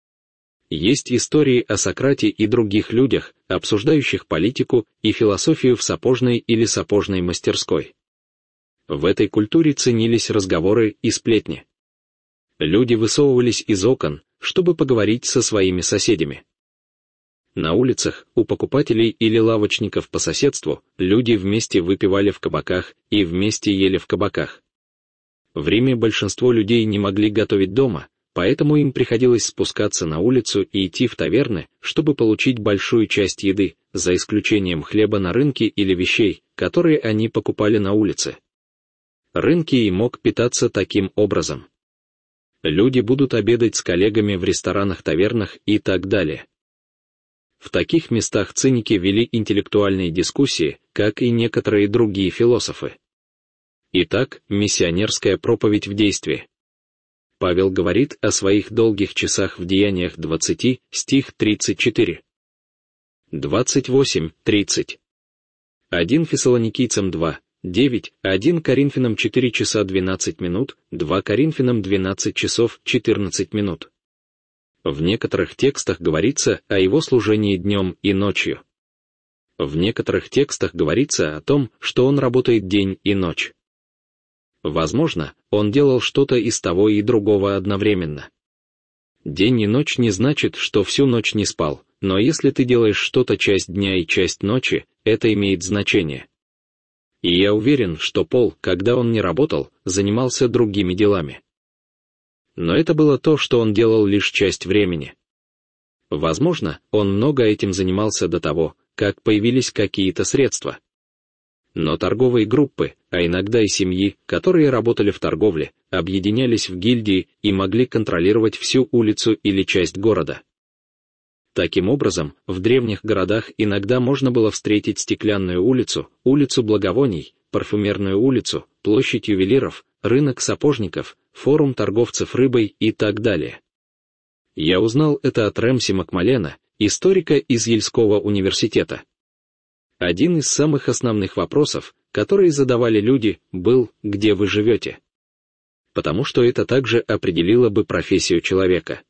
Есть истории о Сократе и других людях, обсуждающих политику и философию в сапожной или сапожной мастерской. В этой культуре ценились разговоры и сплетни. Люди высовывались из окон, чтобы поговорить со своими соседями. На улицах, у покупателей или лавочников по соседству, люди вместе выпивали в кабаках и вместе ели в кабаках. В Риме большинство людей не могли готовить дома, поэтому им приходилось спускаться на улицу и идти в таверны, чтобы получить большую часть еды, за исключением хлеба на рынке или вещей, которые они покупали на улице. Рынки и мог питаться таким образом. Люди будут обедать с коллегами в ресторанах-тавернах и так далее. В таких местах циники вели интеллектуальные дискуссии, как и некоторые другие философы. Итак, миссионерская проповедь в действии. Павел говорит о своих долгих часах в Деяниях двадцати, стих тридцать четыре. двадцать восемь, тридцать. один Фессалоникийцам два, девять, один Коринфянам четыре часа двенадцать минут, два Коринфянам двенадцать часов четырнадцать минут. В некоторых текстах говорится о его служении днем и ночью. В некоторых текстах говорится о том, что он работает день и ночь. Возможно, он делал что-то из того и другого одновременно. День и ночь не значит, что всю ночь не спал, но если ты делаешь что-то часть дня и часть ночи, это имеет значение. И я уверен, что Пол, когда он не работал, занимался другими делами. Но это было то, что он делал лишь часть времени. Возможно, он много этим занимался до того, как появились какие-то средства. Но торговые группы, а иногда и семьи, которые работали в торговле, объединялись в гильдии и могли контролировать всю улицу или часть города. Таким образом, в древних городах иногда можно было встретить стеклянную улицу, улицу благовоний, парфюмерную улицу, площадь ювелиров, рынок сапожников, форум торговцев рыбой и так далее. Я узнал это от Рэмси Макмалена, историка из Ельского университета. Один из самых основных вопросов, которые задавали люди, был «где вы живете?», потому что это также определило бы профессию человека.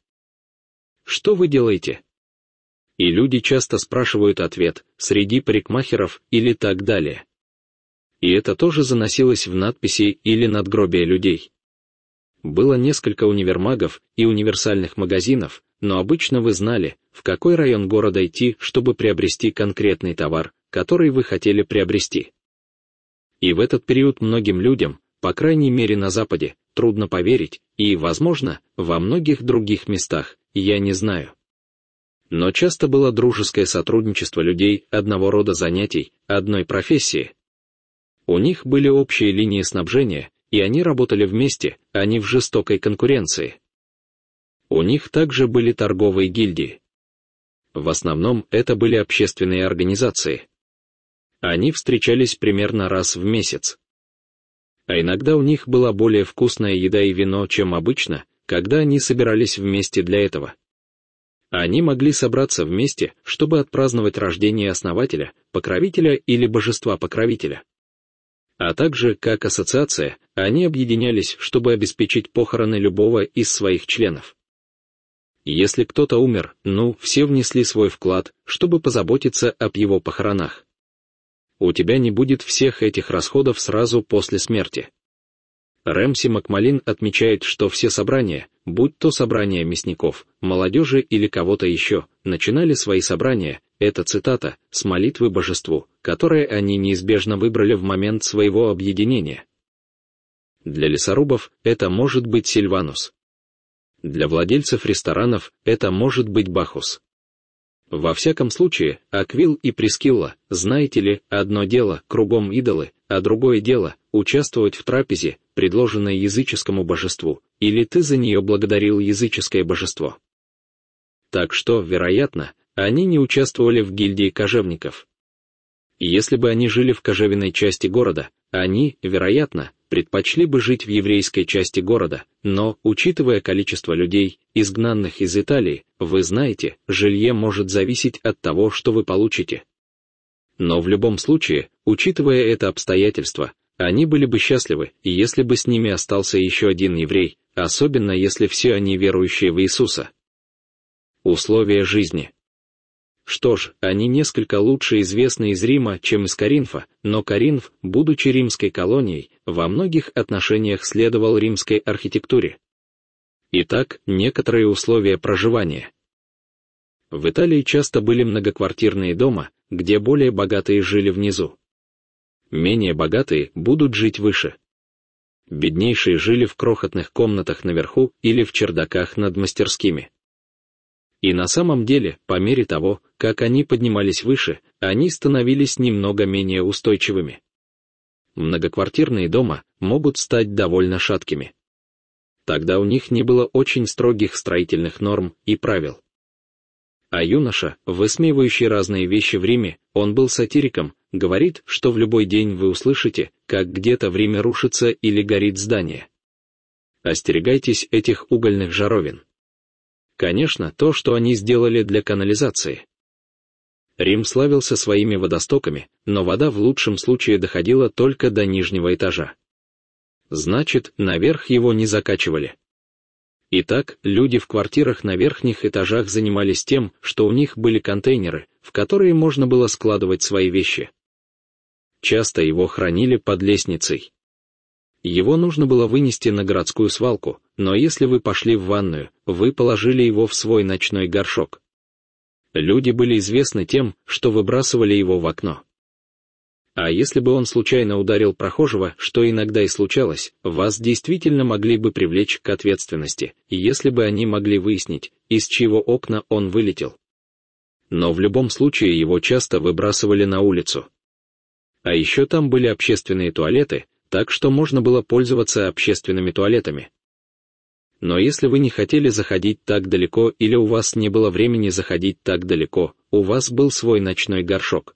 Что вы делаете? И люди часто спрашивают ответ «среди парикмахеров» или так далее. И это тоже заносилось в надписи или надгробия людей. Было несколько универмагов и универсальных магазинов, но обычно вы знали, в какой район города идти, чтобы приобрести конкретный товар, который вы хотели приобрести. И в этот период многим людям, по крайней мере на Западе, трудно поверить, и, возможно, во многих других местах, я не знаю. Но часто было дружеское сотрудничество людей одного рода занятий, одной профессии. У них были общие линии снабжения, и они работали вместе, а не в жестокой конкуренции. У них также были торговые гильдии. В основном это были общественные организации. Они встречались примерно раз в месяц. А иногда у них была более вкусная еда и вино, чем обычно, когда они собирались вместе для этого. Они могли собраться вместе, чтобы отпраздновать рождение основателя, покровителя или божества-покровителя. А также, как ассоциация, они объединялись, чтобы обеспечить похороны любого из своих членов. Если кто-то умер, ну, все внесли свой вклад, чтобы позаботиться об его похоронах. У тебя не будет всех этих расходов сразу после смерти. Рэмси Макмалин отмечает, что все собрания, будь то собрания мясников, молодежи или кого-то еще, начинали свои собрания, это цитата, с молитвы божеству, которое они неизбежно выбрали в момент своего объединения. Для лесорубов это может быть Сильванус. Для владельцев ресторанов это может быть Бахус. Во всяком случае, Аквил и Прискилла, знаете ли, одно дело, кругом идолы, а другое дело, участвовать в трапезе, предложенной языческому божеству, или ты за нее благодарил языческое божество. Так что, вероятно, они не участвовали в гильдии кожевников. Если бы они жили в кожевенной части города, они, вероятно, предпочли бы жить в еврейской части города, но, учитывая количество людей, изгнанных из Италии, вы знаете, жилье может зависеть от того, что вы получите. Но в любом случае, учитывая это обстоятельство, они были бы счастливы, если бы с ними остался еще один еврей, особенно если все они верующие в Иисуса. Условия жизни. Что ж, они несколько лучше известны из Рима, чем из Коринфа, но Коринф, будучи римской колонией, во многих отношениях следовал римской архитектуре. Итак, некоторые условия проживания. В Италии часто были многоквартирные дома, где более богатые жили внизу. Менее богатые будут жить выше. Беднейшие жили в крохотных комнатах наверху или в чердаках над мастерскими. И на самом деле, по мере того, как они поднимались выше, они становились немного менее устойчивыми. Многоквартирные дома могут стать довольно шаткими. Тогда у них не было очень строгих строительных норм и правил. А юноша, высмеивающий разные вещи в Риме, он был сатириком, говорит, что в любой день вы услышите, как где-то в Риме рушится или горит здание. Остерегайтесь этих угольных жаровин. Конечно, то, что они сделали для канализации. Рим славился своими водостоками, но вода в лучшем случае доходила только до нижнего этажа. Значит, наверх его не закачивали. Итак, люди в квартирах на верхних этажах занимались тем, что у них были контейнеры, в которые можно было складывать свои вещи. Часто его хранили под лестницей. Его нужно было вынести на городскую свалку, но если вы пошли в ванную, вы положили его в свой ночной горшок. Люди были известны тем, что выбрасывали его в окно. А если бы он случайно ударил прохожего, что иногда и случалось, вас действительно могли бы привлечь к ответственности, если бы они могли выяснить, из чьего окна он вылетел. Но в любом случае его часто выбрасывали на улицу. А еще там были общественные туалеты, так что можно было пользоваться общественными туалетами. Но если вы не хотели заходить так далеко или у вас не было времени заходить так далеко, у вас был свой ночной горшок.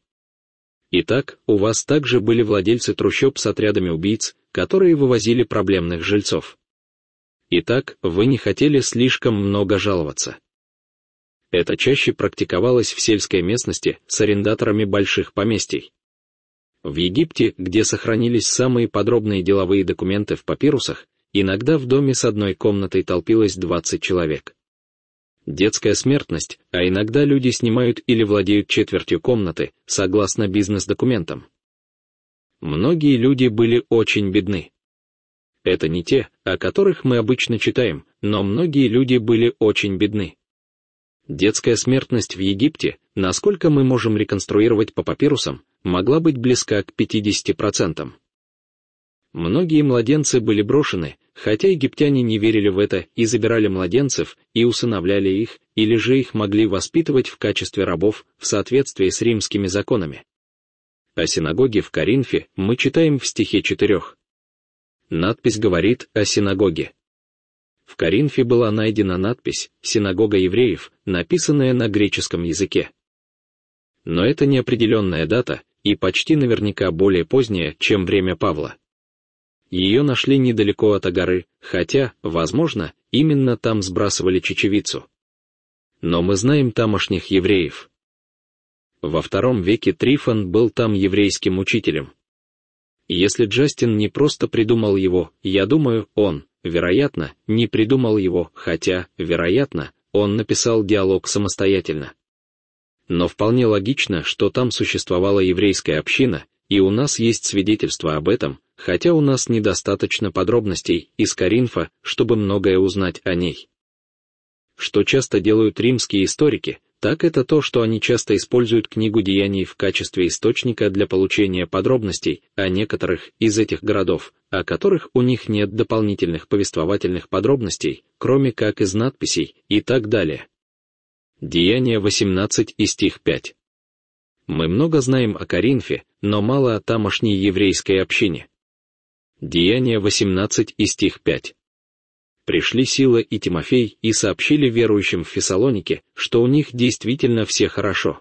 Итак, у вас также были владельцы трущоб с отрядами убийц, которые вывозили проблемных жильцов. Итак, вы не хотели слишком много жаловаться. Это чаще практиковалось в сельской местности с арендаторами больших поместий. В Египте, где сохранились самые подробные деловые документы в папирусах, иногда в доме с одной комнатой толпилось двадцать человек. Детская смертность, а иногда люди снимают или владеют четвертью комнаты, согласно бизнес-документам. Многие люди были очень бедны. Это не те, о которых мы обычно читаем, но многие люди были очень бедны. Детская смертность в Египте, насколько мы можем реконструировать по папирусам, могла быть близка к пятидесяти процентам. Многие младенцы были брошены, хотя египтяне не верили в это и забирали младенцев и усыновляли их, или же их могли воспитывать в качестве рабов в соответствии с римскими законами. О синагоге в Коринфе мы читаем в стихе четырех. Надпись говорит о синагоге. В Коринфе была найдена надпись «Синагога евреев», написанная на греческом языке. Но это неопределенная дата и почти наверняка более поздняя, чем время Павла. Ее нашли недалеко от Агары, хотя, возможно, именно там сбрасывали чечевицу. Но мы знаем тамошних евреев. Во втором веке Трифон был там еврейским учителем. Если Джастин не просто придумал его, я думаю, он, вероятно, не придумал его, хотя, вероятно, он написал диалог самостоятельно. Но вполне логично, что там существовала еврейская община, и у нас есть свидетельства об этом, хотя у нас недостаточно подробностей из Коринфа, чтобы многое узнать о ней. Что часто делают римские историки, так это то, что они часто используют книгу Деяний в качестве источника для получения подробностей о некоторых из этих городов, о которых у них нет дополнительных повествовательных подробностей, кроме как из надписей и так далее. Деяния восемнадцать и стих пять. Мы много знаем о Коринфе, но мало о тамошней еврейской общине. Деяния восемнадцать и стих пять. Пришли Сила и Тимофей и сообщили верующим в Фессалонике, что у них действительно все хорошо.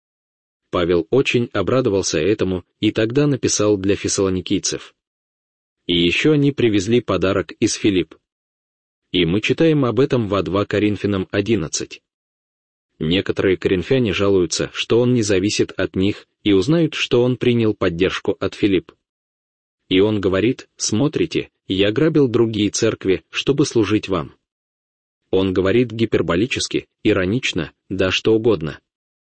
Павел очень обрадовался этому и тогда написал для фессалоникийцев. И еще они привезли подарок из Филипп. И мы читаем об этом во втором Коринфянам одиннадцать. Некоторые коринфяне жалуются, что он не зависит от них, и узнают, что он принял поддержку от Филипп. И он говорит: «Смотрите, я грабил другие церкви, чтобы служить вам». Он говорит гиперболически, иронично, да что угодно.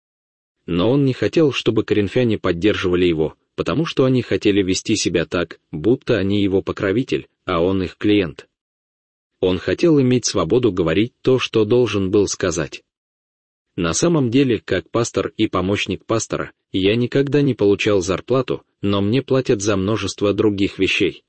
Но он не хотел, чтобы коринфяне поддерживали его, потому что они хотели вести себя так, будто они его покровитель, а он их клиент. Он хотел иметь свободу говорить то, что должен был сказать. На самом деле, как пастор и помощник пастора, я никогда не получал зарплату, но мне платят за множество других вещей.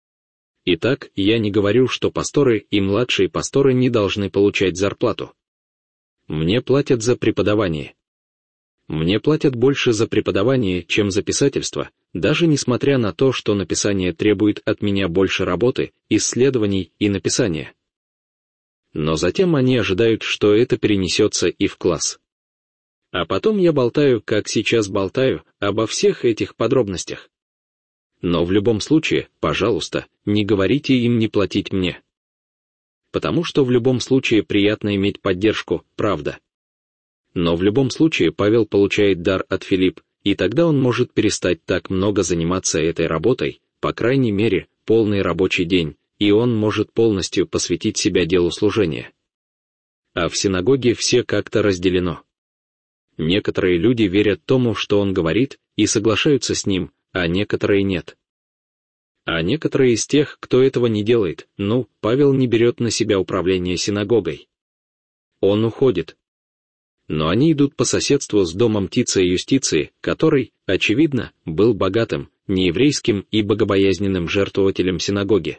Итак, я не говорю, что пасторы и младшие пасторы не должны получать зарплату. Мне платят за преподавание. Мне платят больше за преподавание, чем за писательство, даже несмотря на то, что написание требует от меня больше работы, исследований и написания. Но затем они ожидают, что это перенесется и в класс. А потом я болтаю, как сейчас болтаю, обо всех этих подробностях. Но в любом случае, пожалуйста, не говорите им не платить мне. Потому что в любом случае приятно иметь поддержку, правда. Но в любом случае Павел получает дар от Филипп, и тогда он может перестать так много заниматься этой работой, по крайней мере, полный рабочий день, и он может полностью посвятить себя делу служения. А в синагоге все как-то разделено. Некоторые люди верят тому, что он говорит, и соглашаются с ним, а некоторые нет. А некоторые из тех, кто этого не делает, ну, Павел не берет на себя управление синагогой. Он уходит. Но они идут по соседству с домом Тиция Юстиции, который, очевидно, был богатым, нееврейским и богобоязненным жертвователем синагоги.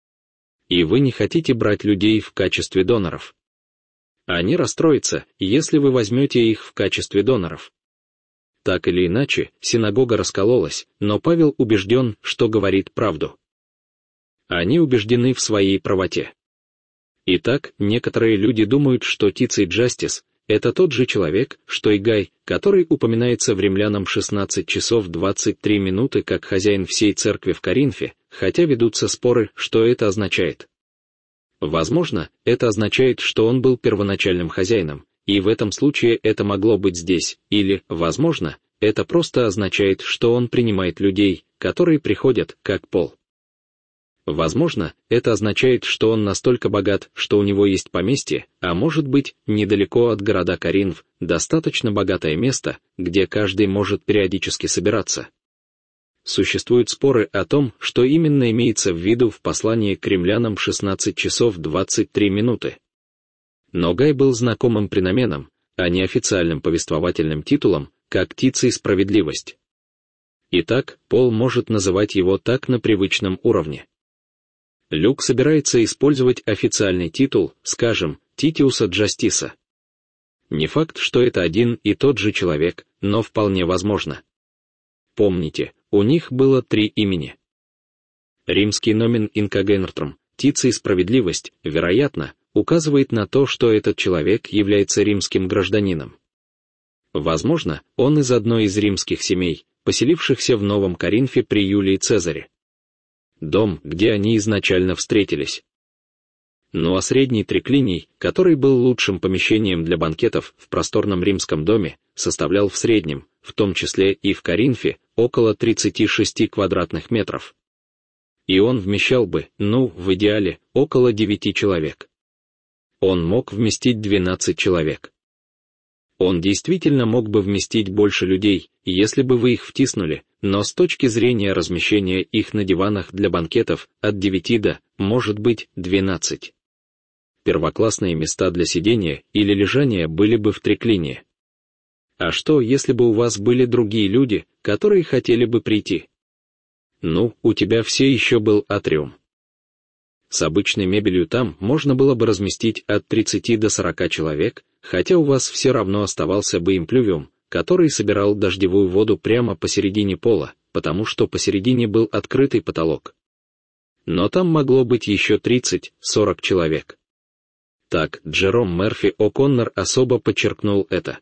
И вы не хотите брать людей в качестве доноров. Они расстроятся, если вы возьмете их в качестве доноров. Так или иначе, синагога раскололась, но Павел убежден, что говорит правду. Они убеждены в своей правоте. Итак, некоторые люди думают, что Тиций Джастис — это тот же человек, что и Гай, который упоминается в Римлянам шестнадцать часов двадцать три минуты как хозяин всей церкви в Коринфе, хотя ведутся споры, что это означает. Возможно, это означает, что он был первоначальным хозяином, и в этом случае это могло быть здесь, или, возможно, это просто означает, что он принимает людей, которые приходят, как Пол. Возможно, это означает, что он настолько богат, что у него есть поместье, а может быть, недалеко от города Коринф, достаточно богатое место, где каждый может периодически собираться. Существуют споры о том, что именно имеется в виду в послании к римлянам шестнадцать часов двадцать три минуты. Но Гай был знакомым преноменом, а не официальным повествовательным титулом, как Тиций «Справедливость». Итак, Пол может называть его так на привычном уровне. Люк собирается использовать официальный титул, скажем, Титиуса Джастиса. Не факт, что это один и тот же человек, но вполне возможно. Помните, у них было три имени. Римский номен инкогенертрум, Тиций «Справедливость», вероятно, указывает на то, что этот человек является римским гражданином. Возможно, он из одной из римских семей, поселившихся в Новом Коринфе при Юлии Цезаре. Дом, где они изначально встретились. Ну а средний триклиний, который был лучшим помещением для банкетов в просторном римском доме, составлял в среднем, в том числе и в Коринфе, около тридцати шести квадратных метров. И он вмещал бы, ну, в идеале, около девяти человек. Он мог вместить двенадцать человек. Он действительно мог бы вместить больше людей, если бы вы их втиснули, но с точки зрения размещения их на диванах для банкетов, от девяти до, может быть, двенадцати. Первоклассные места для сидения или лежания были бы в триклинии. А что, если бы у вас были другие люди, которые хотели бы прийти? Ну, у тебя все еще был атриум. С обычной мебелью там можно было бы разместить от тридцати до сорока человек, хотя у вас все равно оставался бы имплювиум, который собирал дождевую воду прямо посередине пола, потому что посередине был открытый потолок. Но там могло быть еще тридцать-сорок человек. Так, Джером Мерфи О'Коннор особо подчеркнул это.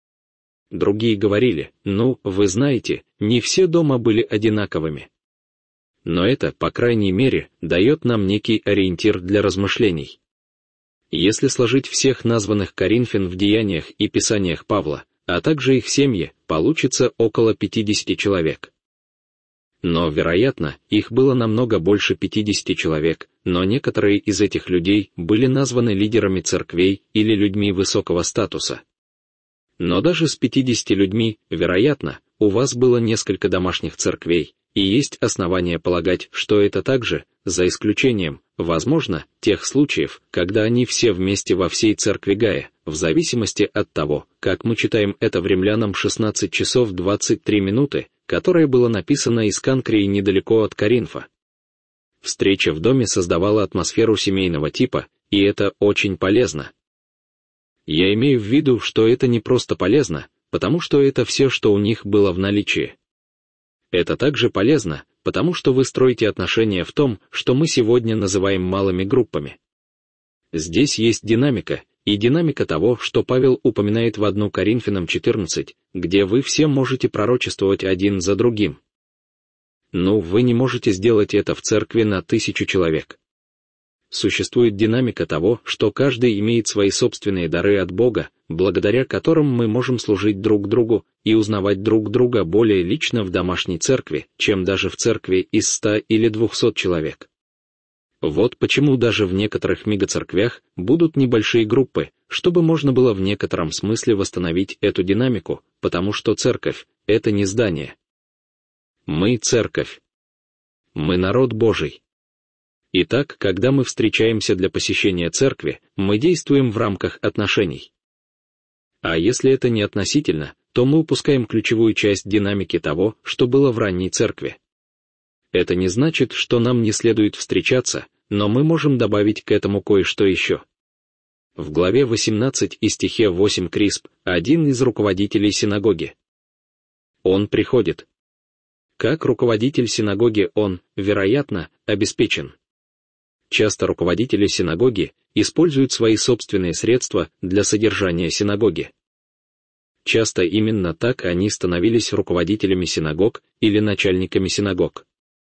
Другие говорили, ну, вы знаете, не все дома были одинаковыми. Но это, по крайней мере, дает нам некий ориентир для размышлений. Если сложить всех названных коринфян в деяниях и писаниях Павла, а также их семьи, получится около пятидесяти человек. Но, вероятно, их было намного больше пятидесяти человек, но некоторые из этих людей были названы лидерами церквей или людьми высокого статуса. Но даже с пятьюдесятью людьми, вероятно, у вас было несколько домашних церквей, и есть основания полагать, что это также, за исключением, возможно, тех случаев, когда они все вместе во всей церкви Гая, в зависимости от того, как мы читаем это в Римлянам шестнадцать часов двадцать три минуты, которое было написано из Канкрии недалеко от Коринфа. Встреча в доме создавала атмосферу семейного типа, и это очень полезно. Я имею в виду, что это не просто полезно, потому что это все, что у них было в наличии. Это также полезно, потому что вы строите отношения в том, что мы сегодня называем малыми группами. Здесь есть динамика, и динамика того, что Павел упоминает в первом Коринфянам четырнадцать, где вы все можете пророчествовать один за другим. Ну, вы не можете сделать это в церкви на тысячу человек. Существует динамика того, что каждый имеет свои собственные дары от Бога, благодаря которым мы можем служить друг другу и узнавать друг друга более лично в домашней церкви, чем даже в церкви из ста или двухсот человек. Вот почему даже в некоторых мегацерквях будут небольшие группы, чтобы можно было в некотором смысле восстановить эту динамику, потому что церковь — это не здание. Мы — церковь. Мы — народ Божий. Итак, когда мы встречаемся для посещения церкви, мы действуем в рамках отношений. А если это не относительно, то мы упускаем ключевую часть динамики того, что было в ранней церкви. Это не значит, что нам не следует встречаться, но мы можем добавить к этому кое-что еще. В главе восемнадцать и стихе восемь Крисп, один из руководителей синагоги. Он приходит. Как руководитель синагоги он, вероятно, обеспечен. Часто руководители синагоги используют свои собственные средства для содержания синагоги. Часто именно так они становились руководителями синагог или начальниками синагог.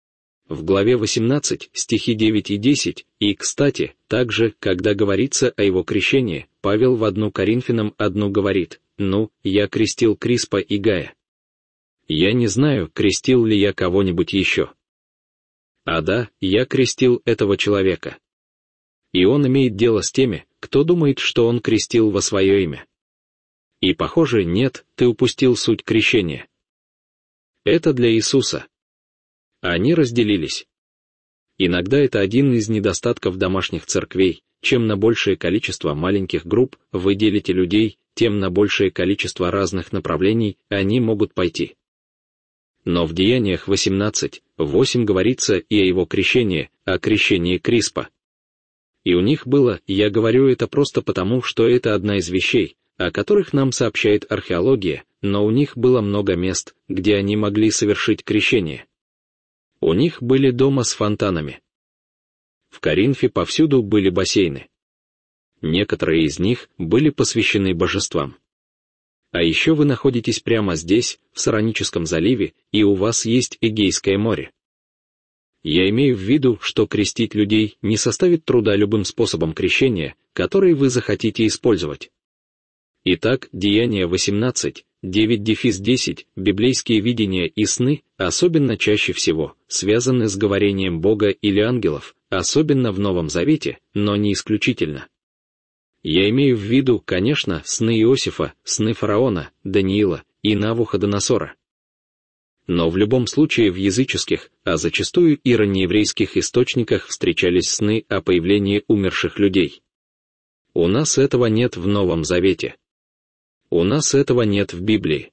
в главе восемнадцать, стихи девять и десять, и, кстати, также, когда говорится о его крещении, Павел в одну Коринфянам одну говорит: «Ну, я крестил Криспа и Гая. Я не знаю, крестил ли я кого-нибудь еще. А да, я крестил этого человека». И он имеет дело с теми, кто думает, что он крестил во свое имя. И, похоже, нет, ты упустил суть крещения. Это для Иисуса. Они разделились. Иногда это один из недостатков домашних церквей: чем на большее количество маленьких групп вы делите людей, тем на большее количество разных направлений они могут пойти. Но в Деяниях восемнадцать, восемь говорится и о его крещении, о крещении Криспа. И у них было, я говорю это просто потому, что это одна из вещей, о которых нам сообщает археология, но у них было много мест, где они могли совершить крещение. У них были дома с фонтанами. В Коринфе повсюду были бассейны. Некоторые из них были посвящены божествам. А еще вы находитесь прямо здесь, в Сароническом заливе, и у вас есть Эгейское море. Я имею в виду, что крестить людей не составит труда любым способом крещения, который вы захотите использовать. Итак, Деяния восемнадцать, девять десять, библейские видения и сны, особенно чаще всего, связаны с говорением Бога или ангелов, особенно в Новом Завете, но не исключительно. Я имею в виду, конечно, сны Иосифа, сны фараона, Даниила и Навуходоносора. Но в любом случае в языческих, а зачастую и раннееврейских источниках встречались сны о появлении умерших людей. У нас этого нет в Новом Завете. У нас этого нет в Библии.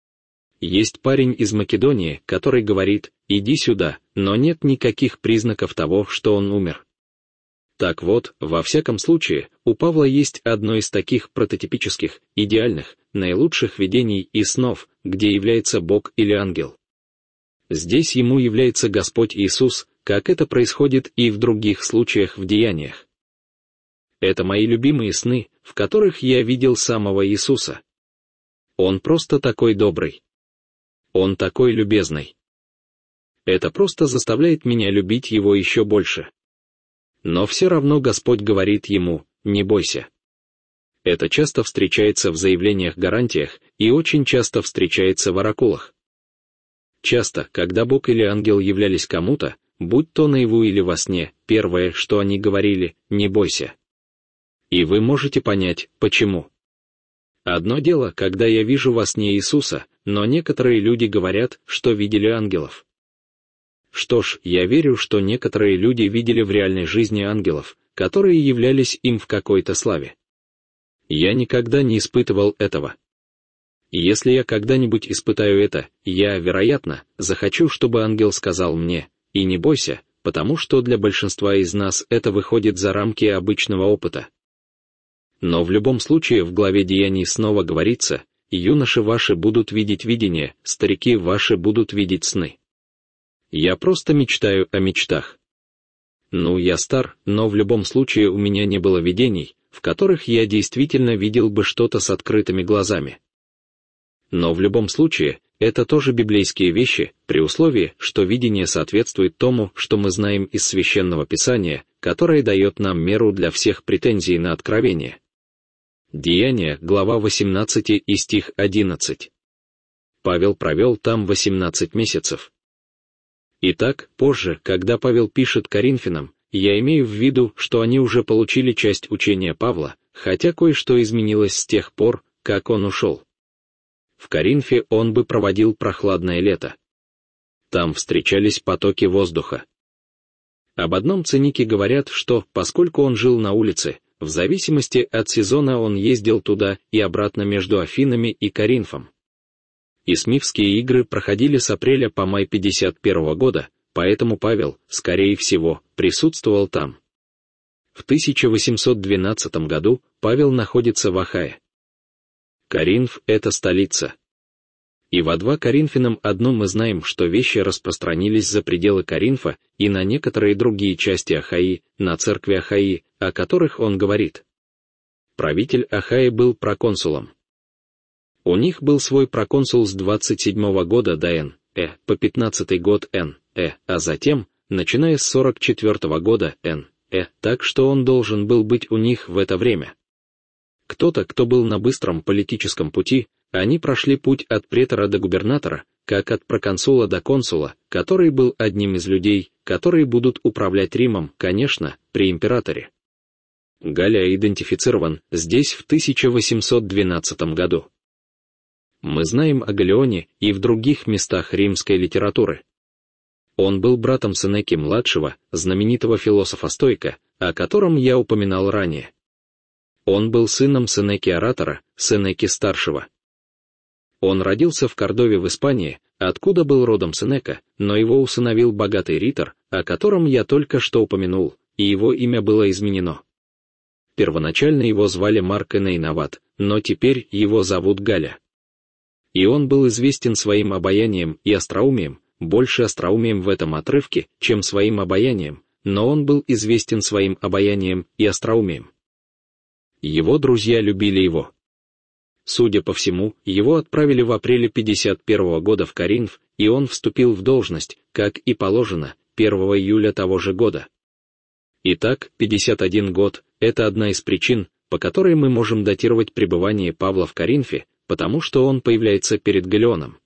Есть парень из Македонии, который говорит: «Иди сюда», но нет никаких признаков того, что он умер. Так вот, во всяком случае, у Павла есть одно из таких прототипических, идеальных, наилучших видений и снов, где является Бог или ангел. Здесь ему является Господь Иисус, как это происходит и в других случаях в Деяниях. Это мои любимые сны, в которых я видел самого Иисуса. Он просто такой добрый. Он такой любезный. Это просто заставляет меня любить его еще больше. Но все равно Господь говорит ему: «Не бойся». Это часто встречается в заявлениях-гарантиях и очень часто встречается в оракулах. Часто, когда Бог или ангел являлись кому-то, будь то наяву или во сне, первое, что они говорили: «Не бойся». И вы можете понять, почему. Одно дело, когда я вижу во сне Иисуса, но некоторые люди говорят, что видели ангелов. Что ж, я верю, что некоторые люди видели в реальной жизни ангелов, которые являлись им в какой-то славе. Я никогда не испытывал этого. Если я когда-нибудь испытаю это, я, вероятно, захочу, чтобы ангел сказал мне: «И не бойся», потому что для большинства из нас это выходит за рамки обычного опыта. Но в любом случае в главе Деяний снова говорится: «Юноши ваши будут видеть видения, старики ваши будут видеть сны». Я просто мечтаю о мечтах. Ну, я стар, но в любом случае у меня не было видений, в которых я действительно видел бы что-то с открытыми глазами. Но в любом случае, это тоже библейские вещи, при условии, что видение соответствует тому, что мы знаем из Священного Писания, которое дает нам меру для всех претензий на откровение. Деяния, глава восемнадцать и стих одиннадцать. Павел провел там восемнадцать месяцев. Итак, позже, когда Павел пишет Коринфянам, я имею в виду, что они уже получили часть учения Павла, хотя кое-что изменилось с тех пор, как он ушел. В Коринфе он бы проводил прохладное лето. Там встречались потоки воздуха. Об одном цинике говорят, что, поскольку он жил на улице, в зависимости от сезона он ездил туда и обратно между Афинами и Коринфом. Исмифские игры проходили с апреля по май пятьдесят первого года, поэтому Павел, скорее всего, присутствовал там. В тысяча восемьсот двенадцатом году Павел находится в Ахае. Коринф — это столица. И во два Коринфянам одну мы знаем, что вещи распространились за пределы Коринфа и на некоторые другие части Ахаи, на церкви Ахаи, о которых он говорит. Правитель Ахаи был проконсулом. У них был свой проконсул с двадцать седьмого года до Н. Э. по пятнадцатый год Н. Э. а затем, начиная с сорок четвёртого года эн э, так что он должен был быть у них в это время. Кто-то, кто был на быстром политическом пути, они прошли путь от претора до губернатора, как от проконсула до консула, который был одним из людей, которые будут управлять Римом, конечно, при императоре. Галлия идентифицирован здесь в тысяча восемьсот двенадцатом году. Мы знаем о Галлионе и в других местах римской литературы. Он был братом Сенеки-младшего, знаменитого философа-стоика, о котором я упоминал ранее. Он был сыном Сенеки-оратора, Сенеки-старшего. Он родился в Кордове в Испании, откуда был родом Сенека, но его усыновил богатый ритор, о котором я только что упомянул, и его имя было изменено. Первоначально его звали Марк Эней Нават, но теперь его зовут Галя. И он был известен своим обаянием и остроумием, больше остроумием в этом отрывке, чем своим обаянием, но он был известен своим обаянием и остроумием. Его друзья любили его. Судя по всему, его отправили в апреле пятьдесят первого года в Коринф, и он вступил в должность, как и положено, первого июля того же года. Итак, пятьдесят один год — это одна из причин, по которой мы можем датировать пребывание Павла в Коринфе, потому что он появляется перед Галлионом.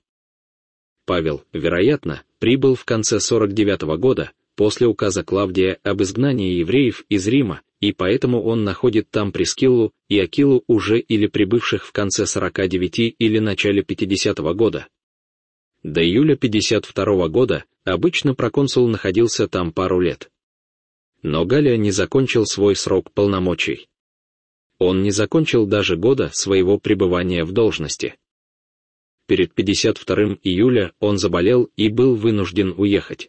Павел, вероятно, прибыл в конце сорок девятого года, после указа Клавдия об изгнании евреев из Рима, и поэтому он находит там Прискиллу и Акилу уже или прибывших в конце сорока девяти или начале пятидесятого года. До июля пятьдесят второго года обычно проконсул находился там пару лет. Но Галлия не закончил свой срок полномочий. Он не закончил даже года своего пребывания в должности. Перед пятьдесят вторым июля он заболел и был вынужден уехать.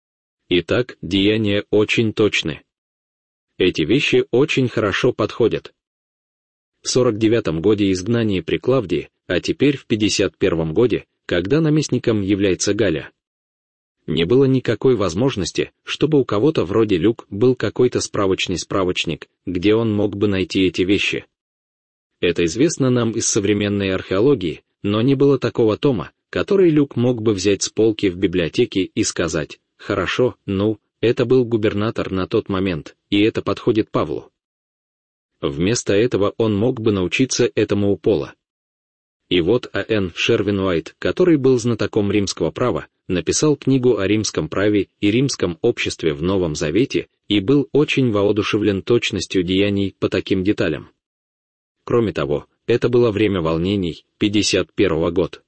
Итак, деяния очень точны. Эти вещи очень хорошо подходят. В сорок девятом годе изгнание при Клавдии, а теперь в пятьдесят первом годе, когда наместником является Галя. Не было никакой возможности, чтобы у кого-то вроде Люк был какой-то справочный справочник, где он мог бы найти эти вещи. Это известно нам из современной археологии, но не было такого тома, который Люк мог бы взять с полки в библиотеке и сказать: «Хорошо, ну, это был губернатор на тот момент, и это подходит Павлу». Вместо этого он мог бы научиться этому у Пола. И вот А Н Шервин Уайт, который был знатоком римского права, написал книгу о римском праве и римском обществе в Новом Завете и был очень воодушевлен точностью деяний по таким деталям. Кроме того, это было время волнений, пятьдесят первый год.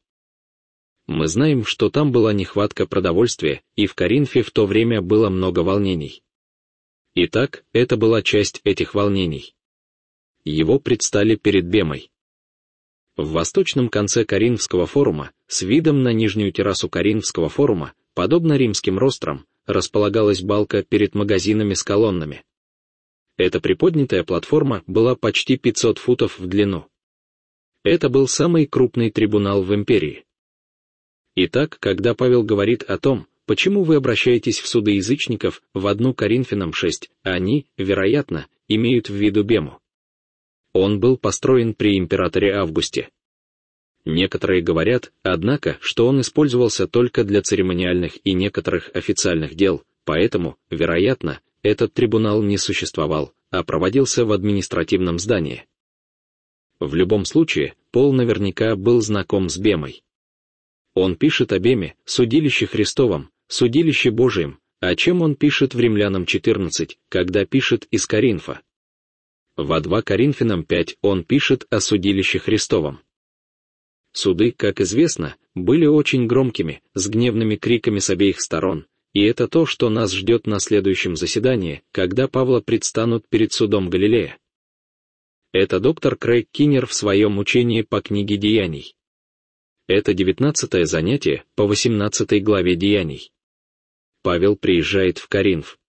Мы знаем, что там была нехватка продовольствия, и в Коринфе в то время было много волнений. Итак, это была часть этих волнений. Его предстали перед Бемой. В восточном конце Коринфского форума, с видом на нижнюю террасу Коринфского форума, подобно римским рострам, располагалась балка перед магазинами с колоннами. Эта приподнятая платформа была почти пятьсот футов в длину. Это был самый крупный трибунал в империи. Итак, когда Павел говорит о том, почему вы обращаетесь в суды язычников в одну Коринфянам шесть, они, вероятно, имеют в виду Бему. Он был построен при императоре Августе. Некоторые говорят, однако, что он использовался только для церемониальных и некоторых официальных дел, поэтому, вероятно, этот трибунал не существовал, а проводился в административном здании. В любом случае, Пол наверняка был знаком с Бемой. Он пишет о Беме, судилище Христовом, судилище Божием, о чем он пишет в Римлянам четырнадцать, когда пишет из Коринфа. Во два Коринфянам пять он пишет о судилище Христовом. Суды, как известно, были очень громкими, с гневными криками с обеих сторон, и это то, что нас ждет на следующем заседании, когда Павла предстанут перед судом Галилея. Это доктор Крейг Киннер в своем учении по книге Деяний. Это девятнадцатое занятие по восемнадцатой главе Деяний. Павел приезжает в Коринф.